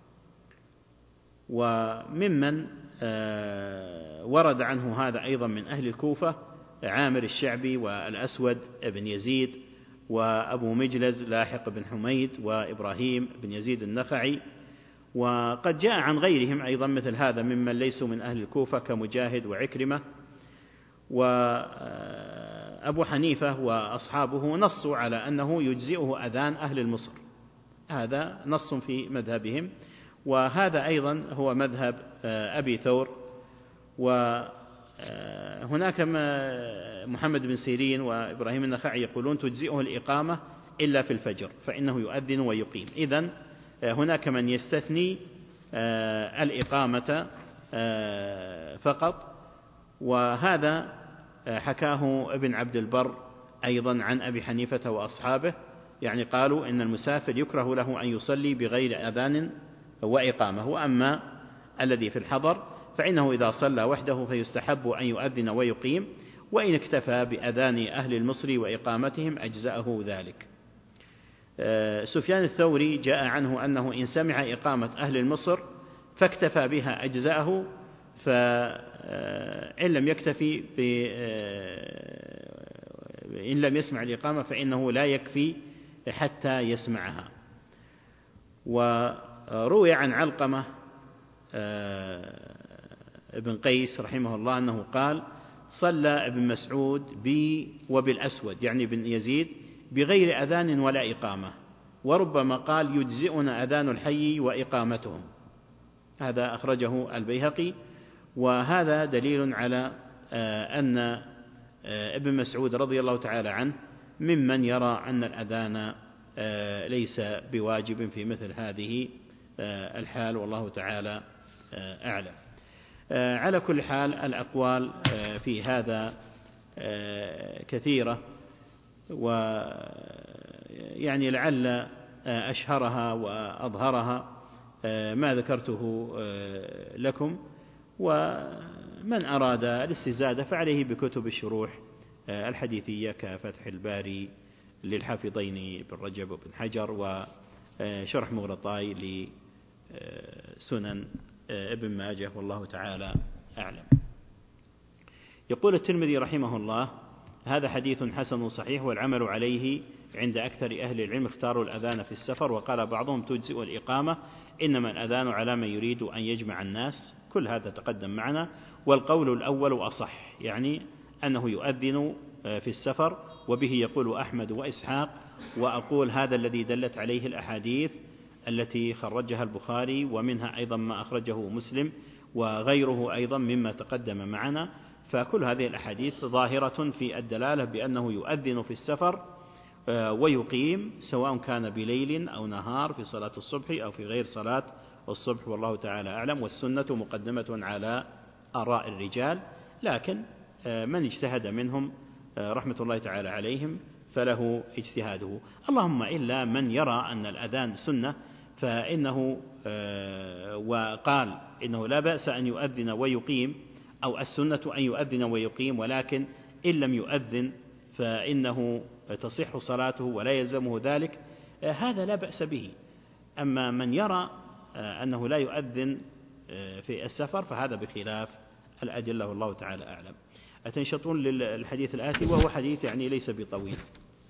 وممن ورد عنه هذا أيضا من أهل الكوفة عامر الشعبي والأسود بن يزيد وأبو مجلز لاحق بن حميد وإبراهيم بن يزيد النخعي. وقد جاء عن غيرهم أيضا مثل هذا ممن ليسوا من أهل الكوفة كمجاهد وعكرمة. وأبو حنيفة وأصحابه نصوا على أنه يجزئه أذان أهل المصر، هذا نص في مذهبهم، وهذا أيضا هو مذهب أبي ثور. وهناك محمد بن سيرين وإبراهيم النخعي يقولون تجزئه الإقامة إلا في الفجر فإنه يؤذن ويقيم. إذن هناك من يستثني الإقامة فقط، وهذا حكاه ابن عبد البر أيضا عن أبي حنيفة وأصحابه، يعني قالوا إن المسافر يكره له أن يصلي بغير أذان وإقامة. وأما الذي في الحضر فإنه إذا صلى وحده فيستحب أن يؤذن ويقيم، وإن اكتفى بأذان أهل المصر وإقامتهم أجزأه ذلك. سفيان الثوري جاء عنه أنه إن سمع إقامة أهل المصر فاكتفى بها أجزأه، فإن لم يكتفي إن لم يسمع الإقامة فإنه لا يكفي حتى يسمعها. وروي عن علقمة ابن قيس رحمه الله أنه قال: صلى ابن مسعود بي وبالأسود يعني بن يزيد بغير أذان ولا إقامة، وربما قال يجزئنا أذان الحي وإقامتهم. هذا أخرجه البيهقي. وهذا دليل على أن ابن مسعود رضي الله تعالى عنه ممن يرى أن الأذان ليس بواجب في مثل هذه الحال، والله تعالى أعلم. على كل حال الأقوال في هذا كثيرة، ويعني لعل أشهرها وأظهرها ما ذكرته لكم. ومن أراد الاستزادة فعليه بكتب الشروح الحديثية كفتح الباري للحافظين بن رجب وبن حجر، وشرح مغلطاي لسنن ابن ماجه، والله تعالى أعلم. يقول الترمذي رحمه الله: هذا حديث حسن صحيح والعمل عليه عند أكثر أهل العلم، اختاروا الأذان في السفر، وقال بعضهم تجزئ الإقامة، إنما الأذان على من يريد أن يجمع الناس. كل هذا تقدم معنا. والقول الأول أصح، يعني أنه يؤذن في السفر، وبه يقول أحمد وإسحاق، وأقول هذا الذي دلت عليه الأحاديث التي خرجها البخاري، ومنها أيضا ما أخرجه مسلم وغيره أيضا مما تقدم معنا. فكل هذه الأحاديث ظاهرة في الدلالة بأنه يؤذن في السفر ويقيم، سواء كان بليل أو نهار، في صلاة الصبح أو في غير صلاة الصبح، والله تعالى أعلم. والسنة مقدمة على آراء الرجال، لكن من اجتهد منهم رحمة الله تعالى عليهم فله اجتهاده، اللهم إلا من يرى أن الأذان سنة فإنه وقال إنه لا بأس أن يؤذن ويقيم، أو السنة أن يؤذن ويقيم، ولكن إن لم يؤذن فإنه تصح صلاته ولا يلزمه ذلك، هذا لا بأس به. أما من يرى أنه لا يؤذن في السفر فهذا بخلاف الأدلة، والله تعالى أعلم. أتنشطون للحديث الآتي، وهو حديث يعني ليس بطويل.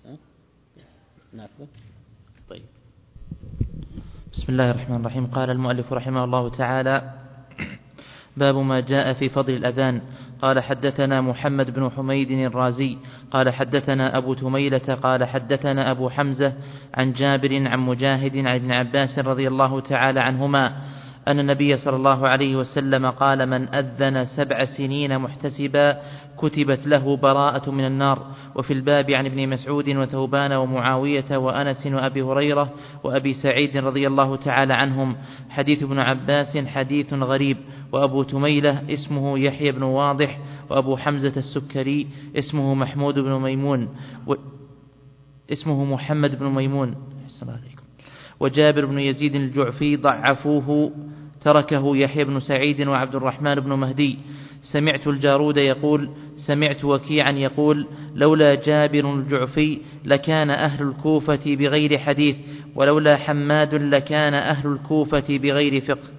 طيب. بسم الله الرحمن الرحيم. قال المؤلف رحمه الله تعالى: باب ما جاء في فضل الأذان. قال: حدثنا محمد بن حميد الرازي قال حدثنا أبو تميلة قال حدثنا أبو حمزة عن جابر عن مجاهد عن ابن عباس رضي الله تعالى عنهما أن النبي صلى الله عليه وسلم قال: من أذن سبع سنين محتسبا كتبت له براءة من النار. وفي الباب عن ابن مسعود وثوبان ومعاوية وأنس وأبي هريرة وأبي سعيد رضي الله تعالى عنهم. حديث ابن عباس حديث غريب. وأبو تميلة اسمه يحيى بن واضح، وأبو حمزة السكري اسمه محمود بن ميمون و... اسمه محمد بن ميمون. وجابر بن يزيد الجعفي ضعفوه، تركه يحيى بن سعيد وعبد الرحمن بن مهدي. سمعت الجارود يقول: سمعت وكيعا يقول: لولا جابر الجعفي لكان أهل الكوفة بغير حديث، ولولا حماد لكان أهل الكوفة بغير فقه.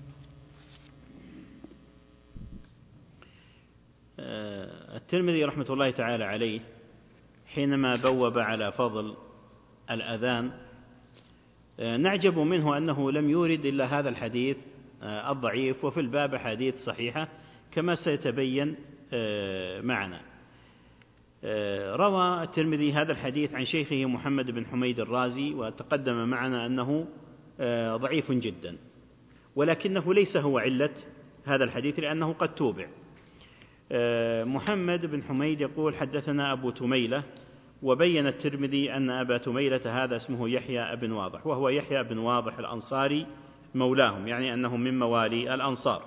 الترمذي رحمة الله تعالى عليه حينما بوب على فضل الأذان نعجب منه أنه لم يورد إلا هذا الحديث الضعيف، وفي الباب حديث صحيحة كما سيتبين معنا. روى الترمذي هذا الحديث عن شيخه محمد بن حميد الرازي، وتقدم معنا أنه ضعيف جدا، ولكنه ليس هو علة هذا الحديث لأنه قد توبع. محمد بن حميد يقول: حدثنا أبو تميلة، وبين الترمذي أن أبا تميلة هذا اسمه يحيى بن واضح، وهو يحيى بن واضح الأنصاري مولاهم، يعني أنه من موالي الأنصار،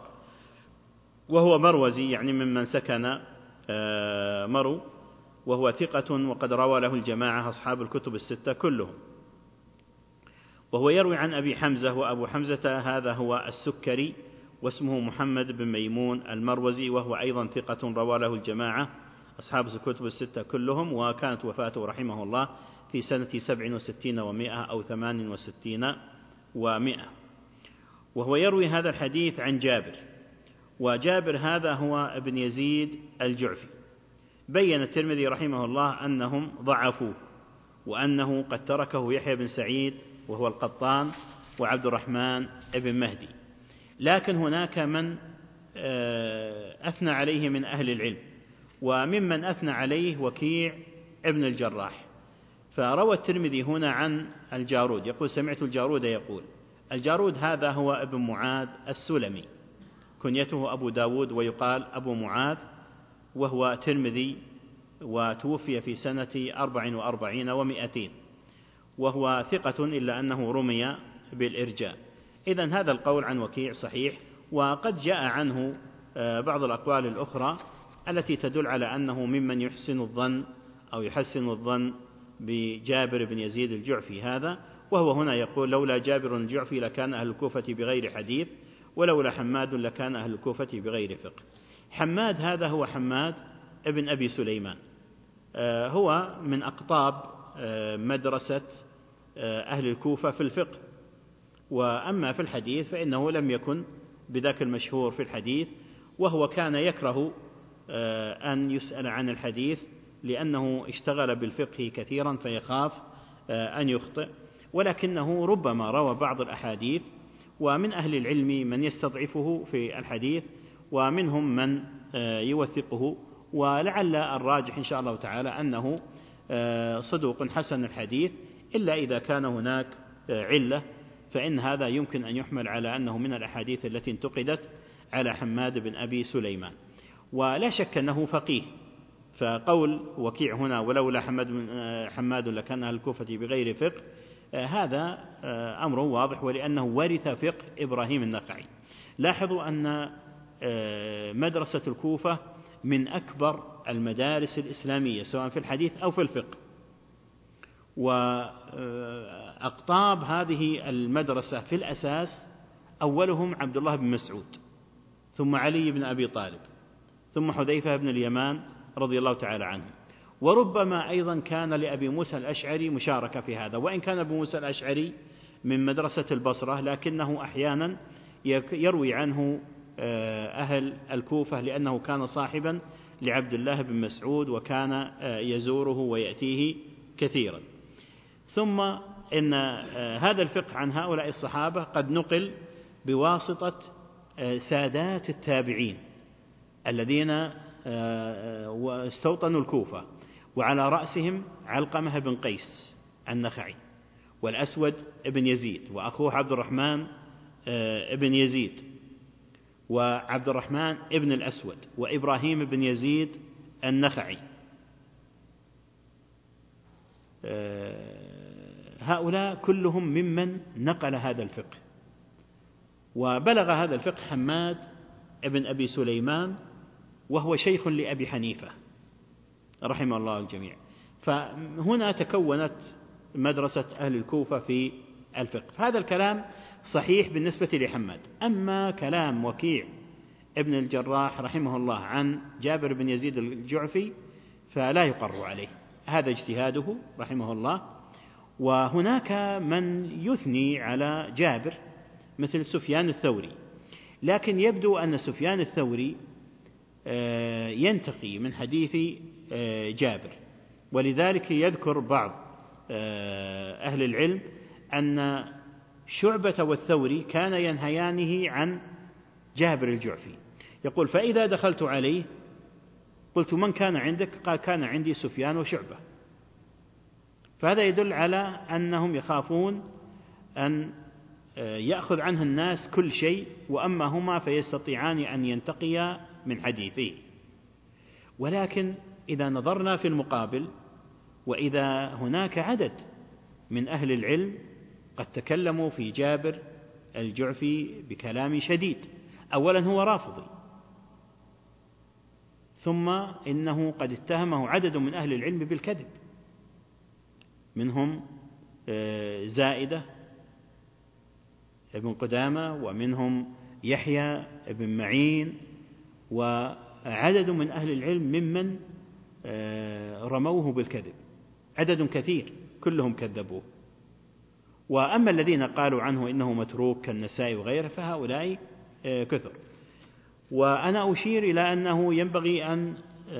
وهو مروزي يعني ممن سكن مرو، وهو ثقة وقد روى له الجماعة أصحاب الكتب الستة كلهم. وهو يروي عن أبي حمزة، وأبو حمزة هذا هو السكري، واسمه محمد بن ميمون المروزي، وهو أيضا ثقة روى له الجماعة أصحاب الكتب الستة كلهم. وكانت وفاته رحمه الله في سنة سبع وستين ومائة أو ثمان وستين ومائة. وهو يروي هذا الحديث عن جابر، وجابر هذا هو ابن يزيد الجعفي. بين الترمذي رحمه الله أنهم ضعفوه، وأنه قد تركه يحيى بن سعيد وهو القطان وعبد الرحمن بن مهدي. لكن هناك من أثنى عليه من أهل العلم، وممن أثنى عليه وكيع ابن الجراح. فروى الترمذي هنا عن الجارود يقول: سمعت الجارود يقول. الجارود هذا هو ابن معاذ السلمي، كنيته أبو داود، ويقال أبو معاذ، وهو ترمذي، وتوفي في سنة أربع وأربعين ومائتين، وهو ثقة إلا أنه رمي بالإرجاء. إذن هذا القول عن وكيع صحيح، وقد جاء عنه بعض الأقوال الأخرى التي تدل على أنه ممن يحسن الظن أو يحسن الظن بجابر بن يزيد الجعفي هذا. وهو هنا يقول: لولا جابر الجعفي لكان أهل الكوفة بغير حديث، ولولا حماد لكان أهل الكوفة بغير فقه. حماد هذا هو حماد ابن أبي سليمان، هو من أقطاب مدرسة أهل الكوفة في الفقه، وأما في الحديث فإنه لم يكن بذاك المشهور في الحديث، وهو كان يكره أن يسأل عن الحديث لأنه اشتغل بالفقه كثيرا فيخاف أن يخطئ، ولكنه ربما روى بعض الأحاديث ومن أهل العلم من يستضعفه في الحديث ومنهم من يوثقه، ولعل الراجح إن شاء الله تعالى أنه صدوق حسن الحديث، إلا إذا كان هناك علة فإن هذا يمكن أن يحمل على أنه من الأحاديث التي انتقدت على حماد بن أبي سليمان. ولا شك أنه فقيه، فقول وكيع هنا ولولا حماد, حماد لكان أهل الكوفة بغير فقه، هذا أمر واضح، ولأنه ورث فقه إبراهيم النخعي. لاحظوا أن مدرسة الكوفة من أكبر المدارس الإسلامية سواء في الحديث أو في الفقه، وأقطاب هذه المدرسة في الأساس أولهم عبد الله بن مسعود، ثم علي بن أبي طالب، ثم حذيفة بن اليمان رضي الله تعالى عنه. وربما أيضا كان لأبي موسى الأشعري مشاركة في هذا، وإن كان أبو موسى الأشعري من مدرسة البصرة لكنه أحيانا يروي عنه أهل الكوفة لأنه كان صاحبا لعبد الله بن مسعود وكان يزوره ويأتيه كثيرا. ثم إن هذا الفقه عن هؤلاء الصحابة قد نقل بواسطة سادات التابعين الذين استوطنوا الكوفة، وعلى رأسهم علقمة بن قيس النخعي، والأسود بن يزيد، وأخوه عبد الرحمن بن يزيد، وعبد الرحمن بن الأسود، وإبراهيم بن يزيد النخعي. هؤلاء كلهم ممن نقل هذا الفقه. وبلغ هذا الفقه حماد بن أبي سليمان وهو شيخ لأبي حنيفة رحمه الله الجميع. فهنا تكونت مدرسة أهل الكوفة في الفقه. هذا الكلام صحيح بالنسبة لحماد. أما كلام وكيع ابن الجراح رحمه الله عن جابر بن يزيد الجعفي فلا يقر عليه، هذا اجتهاده رحمه الله. وهناك من يثني على جابر مثل سفيان الثوري، لكن يبدو أن سفيان الثوري ينتقي من حديث جابر، ولذلك يذكر بعض أهل العلم أن شعبة والثوري كان ينهيانه عن جابر الجعفي. يقول فإذا دخلت عليه قلت من كان عندك؟ قال كان عندي سفيان وشعبة. فهذا يدل على أنهم يخافون أن يأخذ عنه الناس كل شيء، وأما هما فيستطيعان أن ينتقيا من حديثه. ولكن إذا نظرنا في المقابل، وإذا هناك عدد من أهل العلم قد تكلموا في جابر الجعفي بكلام شديد. أولا هو رافضي، ثم إنه قد اتهمه عدد من أهل العلم بالكذب، منهم زائدة ابن قدامة، ومنهم يحيى ابن معين، وعدد من أهل العلم ممن رموه بالكذب، عدد كثير كلهم كذبوه. وأما الذين قالوا عنه إنه متروك كالنسائي وغيره فهؤلاء كثر. وأنا أشير إلى أنه ينبغي أن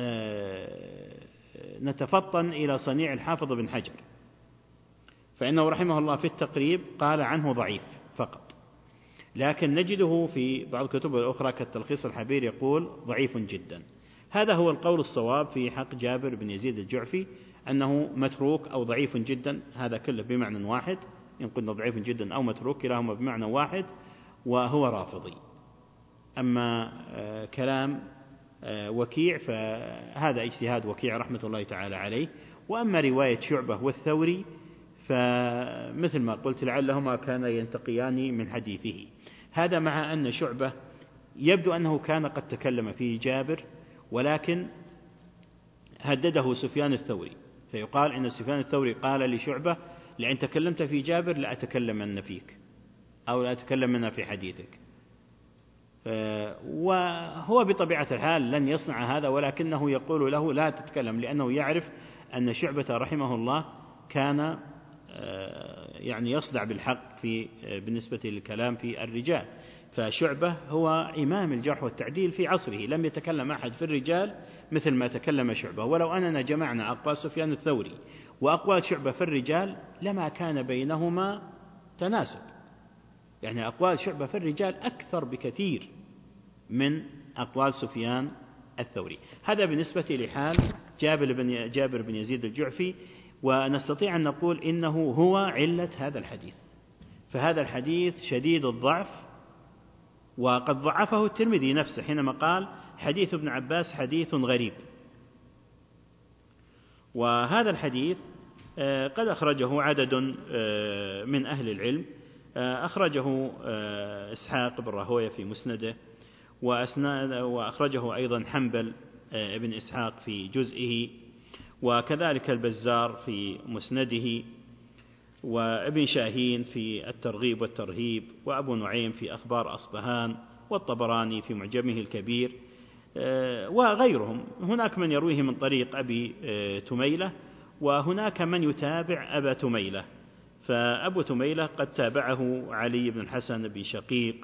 نتفطن إلى صنيع الحافظ بن حجر، فإنه رحمه الله في التقريب قال عنه ضعيف فقط، لكن نجده في بعض الكتب الأخرى كالتلخيص الحبير يقول ضعيف جدا. هذا هو القول الصواب في حق جابر بن يزيد الجعفي، أنه متروك أو ضعيف جدا، هذا كله بمعنى واحد، إن قلنا ضعيف جدا أو متروك كلاهما بمعنى واحد، وهو رافضي. أما كلام وكيع فهذا اجتهاد وكيع رحمة الله تعالى عليه. وأما رواية شعبة والثوري فمثل ما قلت لعلهما كان ينتقيان من حديثه. هذا مع أن شعبة يبدو أنه كان قد تكلم فيه جابر، ولكن هدده سفيان الثوري، فيقال إن سفيان الثوري قال لشعبة لأن تكلمت في جابر لا أتكلمن فيك، أو لا أتكلمن في حديثك. وهو بطبيعة الحال لن يصنع هذا، ولكنه يقول له لا تتكلم، لأنه يعرف أن شعبة رحمه الله كان يعني يصدع بالحق في بالنسبة للكلام في الرجال. فشعبة هو إمام الجرح والتعديل في عصره، لم يتكلم أحد في الرجال مثل ما تكلم شعبة. ولو أننا جمعنا أقوال سفيان الثوري وأقوال شعبة في الرجال لما كان بينهما تناسب، يعني أقوال شعبة في الرجال أكثر بكثير من أقوال سفيان الثوري. هذا بالنسبة لحال جابر بن جابر بن يزيد الجعفي. ونستطيع أن نقول إنه هو علة هذا الحديث، فهذا الحديث شديد الضعف، وقد ضعفه الترمذي نفسه حينما قال حديث ابن عباس حديث غريب. وهذا الحديث قد أخرجه عدد من أهل العلم، أخرجه إسحاق بن راهويه في مسنده، وأخرجه أيضا حنبل بن إسحاق في جزئه، وكذلك البزار في مسنده، وابن شاهين في الترغيب والترهيب، وأبو نعيم في أخبار أصبهان، والطبراني في معجمه الكبير، وغيرهم. هناك من يرويه من طريق أبي تميلة، وهناك من يتابع أبا تميلة، فأبو تميلة قد تابعه علي بن الحسن بن شقيق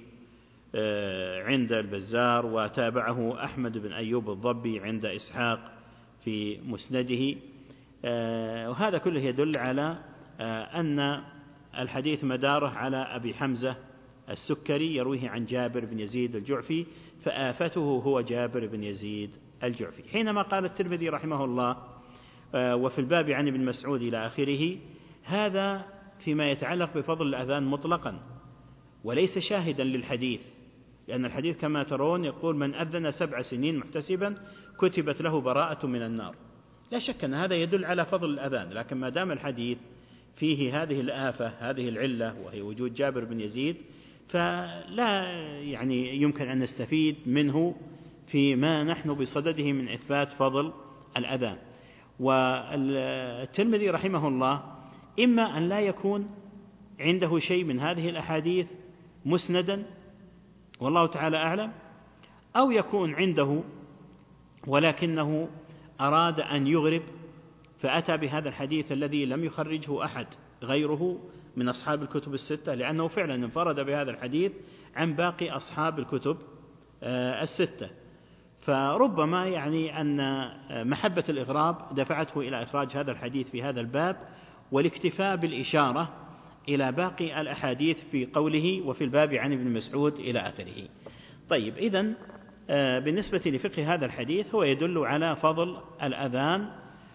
عند البزار، وتابعه أحمد بن أيوب الضبي عند إسحاق في مسنده. وهذا كله يدل على أن الحديث مداره على أبي حمزة السكري يرويه عن جابر بن يزيد الجعفي، فآفته هو جابر بن يزيد الجعفي. حينما قال الترمذي رحمه الله وفي الباب عن ابن مسعود إلى آخره، هذا فيما يتعلق بفضل الأذان مطلقا، وليس شاهدا للحديث، لأن الحديث كما ترون يقول من أذن سبع سنين محتسبا كتبت له براءة من النار. لا شك أن هذا يدل على فضل الأذان، لكن ما دام الحديث فيه هذه الآفة هذه العلة وهي وجود جابر بن يزيد، فلا يعني يمكن أن نستفيد منه فيما نحن بصدده من إثبات فضل الأذان. والترمذي رحمه الله إما أن لا يكون عنده شيء من هذه الأحاديث مسندا والله تعالى أعلم، أو يكون عنده ولكنه أراد أن يغرب فأتى بهذا الحديث الذي لم يخرجه أحد غيره من أصحاب الكتب الستة، لأنه فعلا انفرد بهذا الحديث عن باقي أصحاب الكتب الستة. فربما يعني أن محبة الإغراب دفعته إلى إخراج هذا الحديث في هذا الباب، والاكتفاء بالإشارة إلى باقي الأحاديث في قوله وفي الباب عن ابن مسعود إلى آخره. طيب، إذن بالنسبة لفقه هذا الحديث هو يدل على فضل الأذان،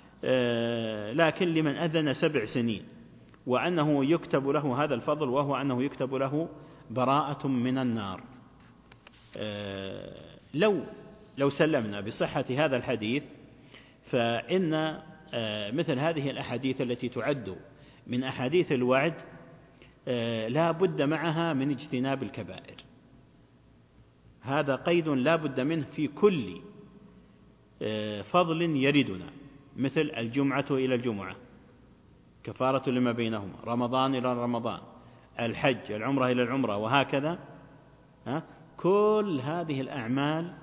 لكن لمن أذن سبع سنين، وأنه يكتب له هذا الفضل، وهو أنه يكتب له براءة من النار. لو لو سلمنا بصحة هذا الحديث، فإن مثل هذه الأحاديث التي تعد من أحاديث الوعد لا بد معها من اجتناب الكبائر. هذا قيد لا بد منه في كل فضل يردنا، مثل الجمعة إلى الجمعة كفارة لما بينهما، رمضان إلى رمضان، الحج، العمرة إلى العمرة، وهكذا. كل هذه الأعمال،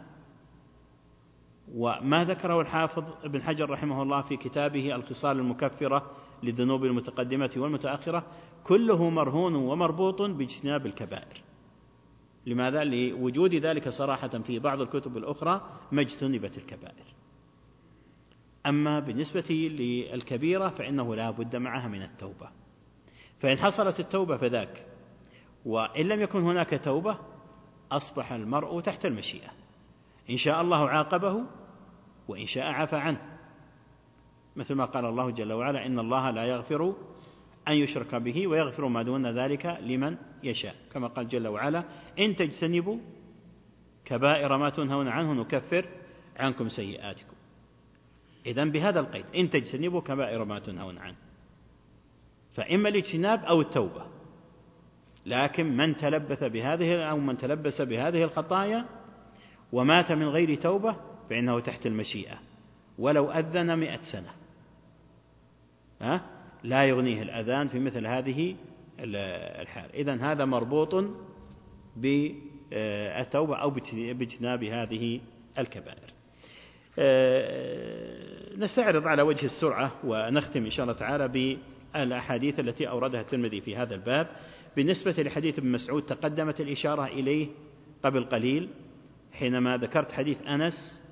وما ذكره الحافظ ابن حجر رحمه الله في كتابه الخصال المكفرة للذنوب المتقدمة والمتأخرة، كله مرهون ومربوط باجتناب الكبائر. لماذا؟ لوجود ذلك صراحة في بعض الكتب الأخرى ما اجتنبت الكبائر. أما بالنسبة للكبيرة فإنه لا بد معها من التوبة، فإن حصلت التوبة فذاك، وإن لم يكن هناك توبة أصبح المرء تحت المشيئة، إن شاء الله عاقبه وإن شاء عفى عنه، مثل ما قال الله جل وعلا إن الله لا يغفر أن يشرك به ويغفر ما دون ذلك لمن يشاء، كما قال جل وعلا إن تجتنبوا كبائر ما تنهون عنه نكفر عنكم سيئاتكم. إذن بهذا القيد إن تجتنبوا كبائر ما تنهون عنه، فإما الاجتناب أو التوبة. لكن من تلبث بهذه أو من تلبس بهذه الخطايا ومات من غير توبة فإنه تحت المشيئة، ولو أذن مئة سنة ها لا يغنيه الأذان في مثل هذه الحال. إذن هذا مربوط بالتوبة أو باجتناب هذه الكبائر. نستعرض على وجه السرعة ونختم إن شاء الله تعالى بالأحاديث التي أوردها الترمذي في هذا الباب. بالنسبة لحديث ابن مسعود تقدمت الإشارة إليه قبل قليل حينما ذكرت حديث أنس،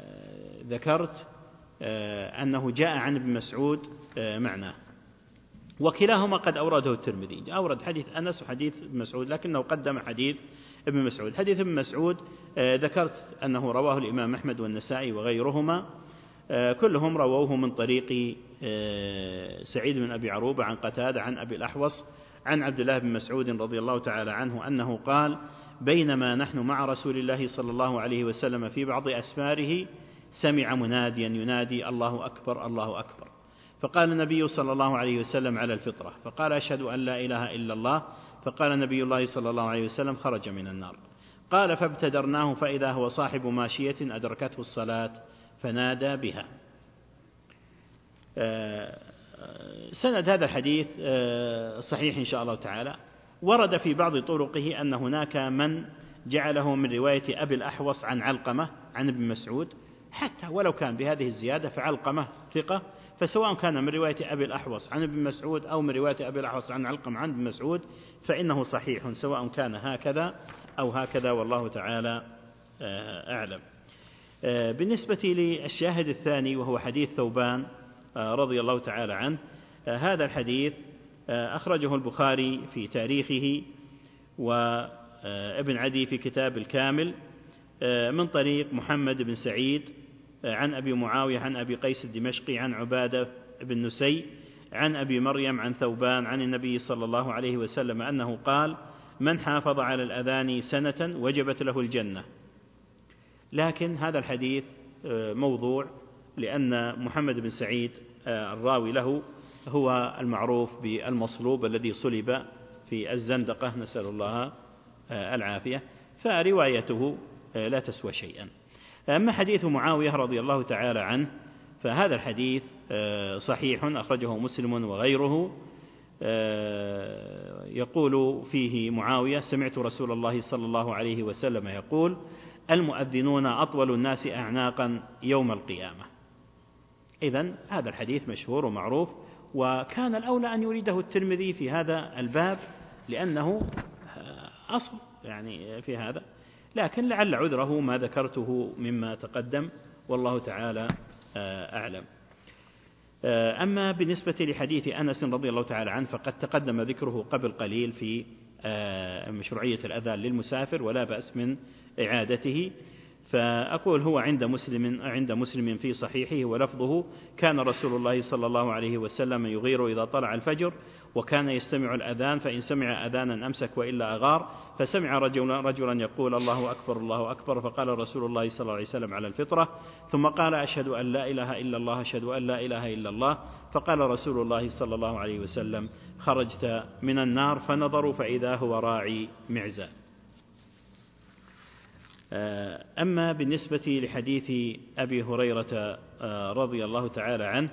وذكرت أنه جاء عن ابن مسعود معناه. وكلاهما قد أورده الترمذي، أورد حديث أنس وحديث ابن مسعود، لكنه قدم حديث ابن مسعود. حديث ابن مسعود ذكرت أنه رواه الإمام أحمد والنسائي وغيرهما، كلهم رووه من طريق سعيد بن أبي عروبة عن قتادة عن أبي الأحوص عن عبد الله بن مسعود رضي الله تعالى عنه أنه قال: بينما نحن مع رسول الله صلى الله عليه وسلم في بعض أسفاره سمع مناديا ينادي: الله أكبر الله أكبر. فقال النبي صلى الله عليه وسلم: على الفطرة. فقال: أشهد أن لا إله إلا الله. فقال نبي الله صلى الله عليه وسلم: خرج من النار. قال: فابتدرناه فإذا هو صاحب ماشية أدركته الصلاة فنادى بها. سند هذا الحديث صحيح إن شاء الله تعالى. ورد في بعض طرقه أن هناك من جعله من رواية أبي الأحوص عن علقمة عن ابن مسعود، حتى ولو كان بهذه الزيادة فعلقمة ثقة، فسواء كان من رواية أبي الأحوص عن ابن مسعود أو من رواية أبي الأحوص عن علقمة عن ابن مسعود فإنه صحيح سواء كان هكذا أو هكذا، والله تعالى أعلم. بالنسبة للشاهد الثاني وهو حديث ثوبان رضي الله تعالى عنه، هذا الحديث أخرجه البخاري في تاريخه وابن عدي في كتاب الكامل من طريق محمد بن سعيد عن أبي معاوية عن أبي قيس الدمشقي عن عبادة بن نسي عن أبي مريم عن ثوبان عن النبي صلى الله عليه وسلم أنه قال: من حافظ على الأذان سنة وجبت له الجنة. لكن هذا الحديث موضوع، لأن محمد بن سعيد الراوي له هو المعروف بالمصلوب الذي صلب في الزندقة، نسأل الله العافية، فروايته لا تسوى شيئا. أما حديث معاوية رضي الله تعالى عنه فهذا الحديث صحيح أخرجه مسلم وغيره. يقول فيه معاوية: سمعت رسول الله صلى الله عليه وسلم يقول: المؤذنون أطول الناس أعناقا يوم القيامة. إذن هذا الحديث مشهور ومعروف، وكان الأولى أن يريده الترمذي في هذا الباب لأنه أصل يعني في هذا، لكن لعل عذره ما ذكرته مما تقدم، والله تعالى أعلم. أما بالنسبة لحديث أنس رضي الله تعالى عنه فقد تقدم ذكره قبل قليل في مشروعية الأذان للمسافر ولا بأس من إعادته. فأقول هو عند مسلم عند مسلم في صحيحه ولفظه: كان رسول الله صلى الله عليه وسلم يغير إذا طلع الفجر، وكان يستمع الأذان، فإن سمع أذانا أمسك وإلا أغار. فسمع رجلا, رجلا يقول: الله أكبر الله أكبر. فقال رسول الله صلى الله عليه وسلم: على الفطرة. ثم قال: أشهد أن لا إله إلا الله أشهد أن لا إله إلا الله. فقال رسول الله صلى الله عليه وسلم: خرجت من النار. فنظروا فإذا هو راعي معزة. أما بالنسبة لحديث أبي هريرة رضي الله تعالى عنه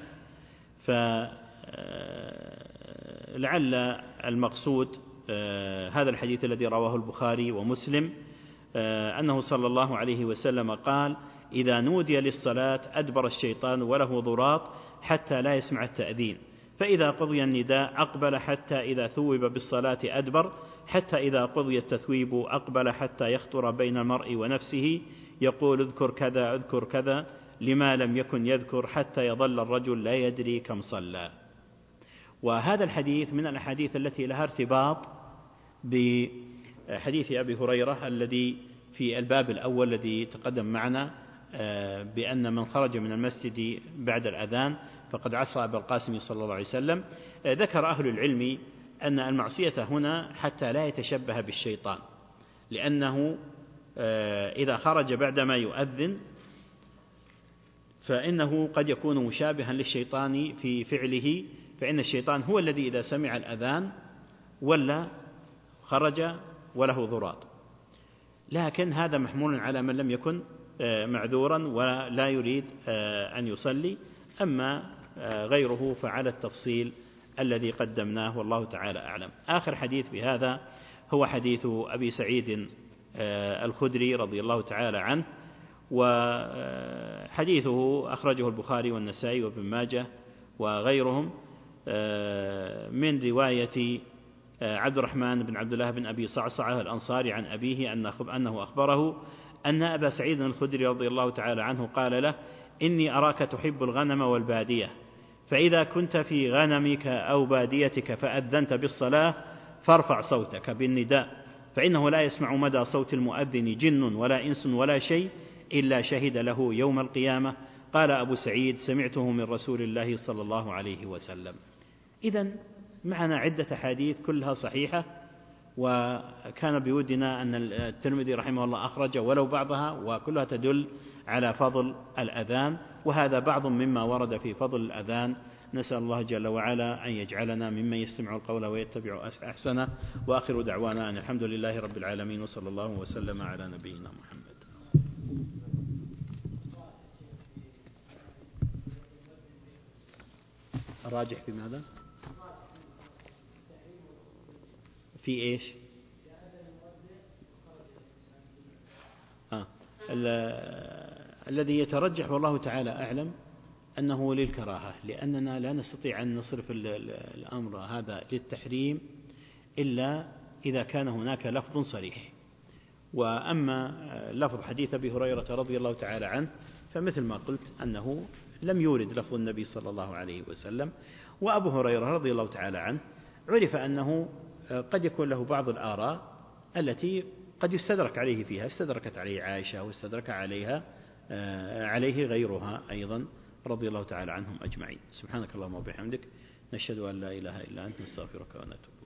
فلعل المقصود هذا الحديث الذي رواه البخاري ومسلم أنه صلى الله عليه وسلم قال: إذا نودي للصلاة أدبر الشيطان وله ضراط حتى لا يسمع التأذين، فإذا قضي النداء أقبل حتى إذا ثوب بالصلاة أدبر، حتى إذا قضي التثويب أقبل حتى يخطر بين المرء ونفسه يقول: اذكر كذا اذكر كذا، لما لم يكن يذكر، حتى يظل الرجل لا يدري كم صلى. وهذا الحديث من الأحاديث التي لها ارتباط بحديث أبي هريرة الذي في الباب الأول الذي تقدم معنا بأن من خرج من المسجد بعد الأذان فقد عصى أبا القاسم صلى الله عليه وسلم. ذكر أهل العلم أن المعصية هنا حتى لا يتشبه بالشيطان، لأنه إذا خرج بعدما يؤذن فإنه قد يكون مشابها للشيطان في فعله، فإن الشيطان هو الذي إذا سمع الأذان ولا خرج وله ضراط، لكن هذا محمول على من لم يكن معذورا ولا يريد أن يصلي. أما غيره فعلى التفصيل الذي قدمناه، والله تعالى أعلم. آخر حديث بهذا هو حديث أبي سعيد الخدري رضي الله تعالى عنه، وحديثه أخرجه البخاري والنسائي وابن ماجه وغيرهم من رواية عبد الرحمن بن عبد الله بن أبي صعصعة الأنصاري عن أبيه أنه أخبره أن أبا سعيد الخدري رضي الله تعالى عنه قال له: إني أراك تحب الغنم والبادية، فإذا كنت في غنمك أو باديتك فأذنت بالصلاة فارفع صوتك بالنداء، فإنه لا يسمع مدى صوت المؤذن جن ولا إنس ولا شيء إلا شهد له يوم القيامة. قال أبو سعيد: سمعته من رسول الله صلى الله عليه وسلم. إذن معنا عدة حديث كلها صحيحة، وكان بودنا أن الترمذي رحمه الله أخرج ولو بعضها، وكلها تدل على فضل الأذان، وهذا بعض مما ورد في فضل الأذان. نسأل الله جل وعلا أن يجعلنا ممن يستمع القول ويتبع أحسنه، وآخر دعوانا أن الحمد لله رب العالمين، وصلى الله وسلم على نبينا محمد. الراجح في ماذا؟ في إيش؟ آه. الذي يترجح والله تعالى أعلم أنه للكراهة، لأننا لا نستطيع أن نصرف الأمر هذا للتحريم إلا إذا كان هناك لفظ صريح. وأما لفظ حديث أبي هريرة رضي الله تعالى عنه فمثل ما قلت أنه لم يورد لفظ النبي صلى الله عليه وسلم. وأبو هريرة رضي الله تعالى عنه عرف أنه قد يكون له بعض الآراء التي قد يستدرك عليه فيها، استدركت عليه عائشة واستدرك عليها عليه غيرها أيضا رضي الله تعالى عنهم أجمعين. سبحانك اللهم وبحمدك، نشهد أن لا إله إلا أنت، نستغفرك ونتوب.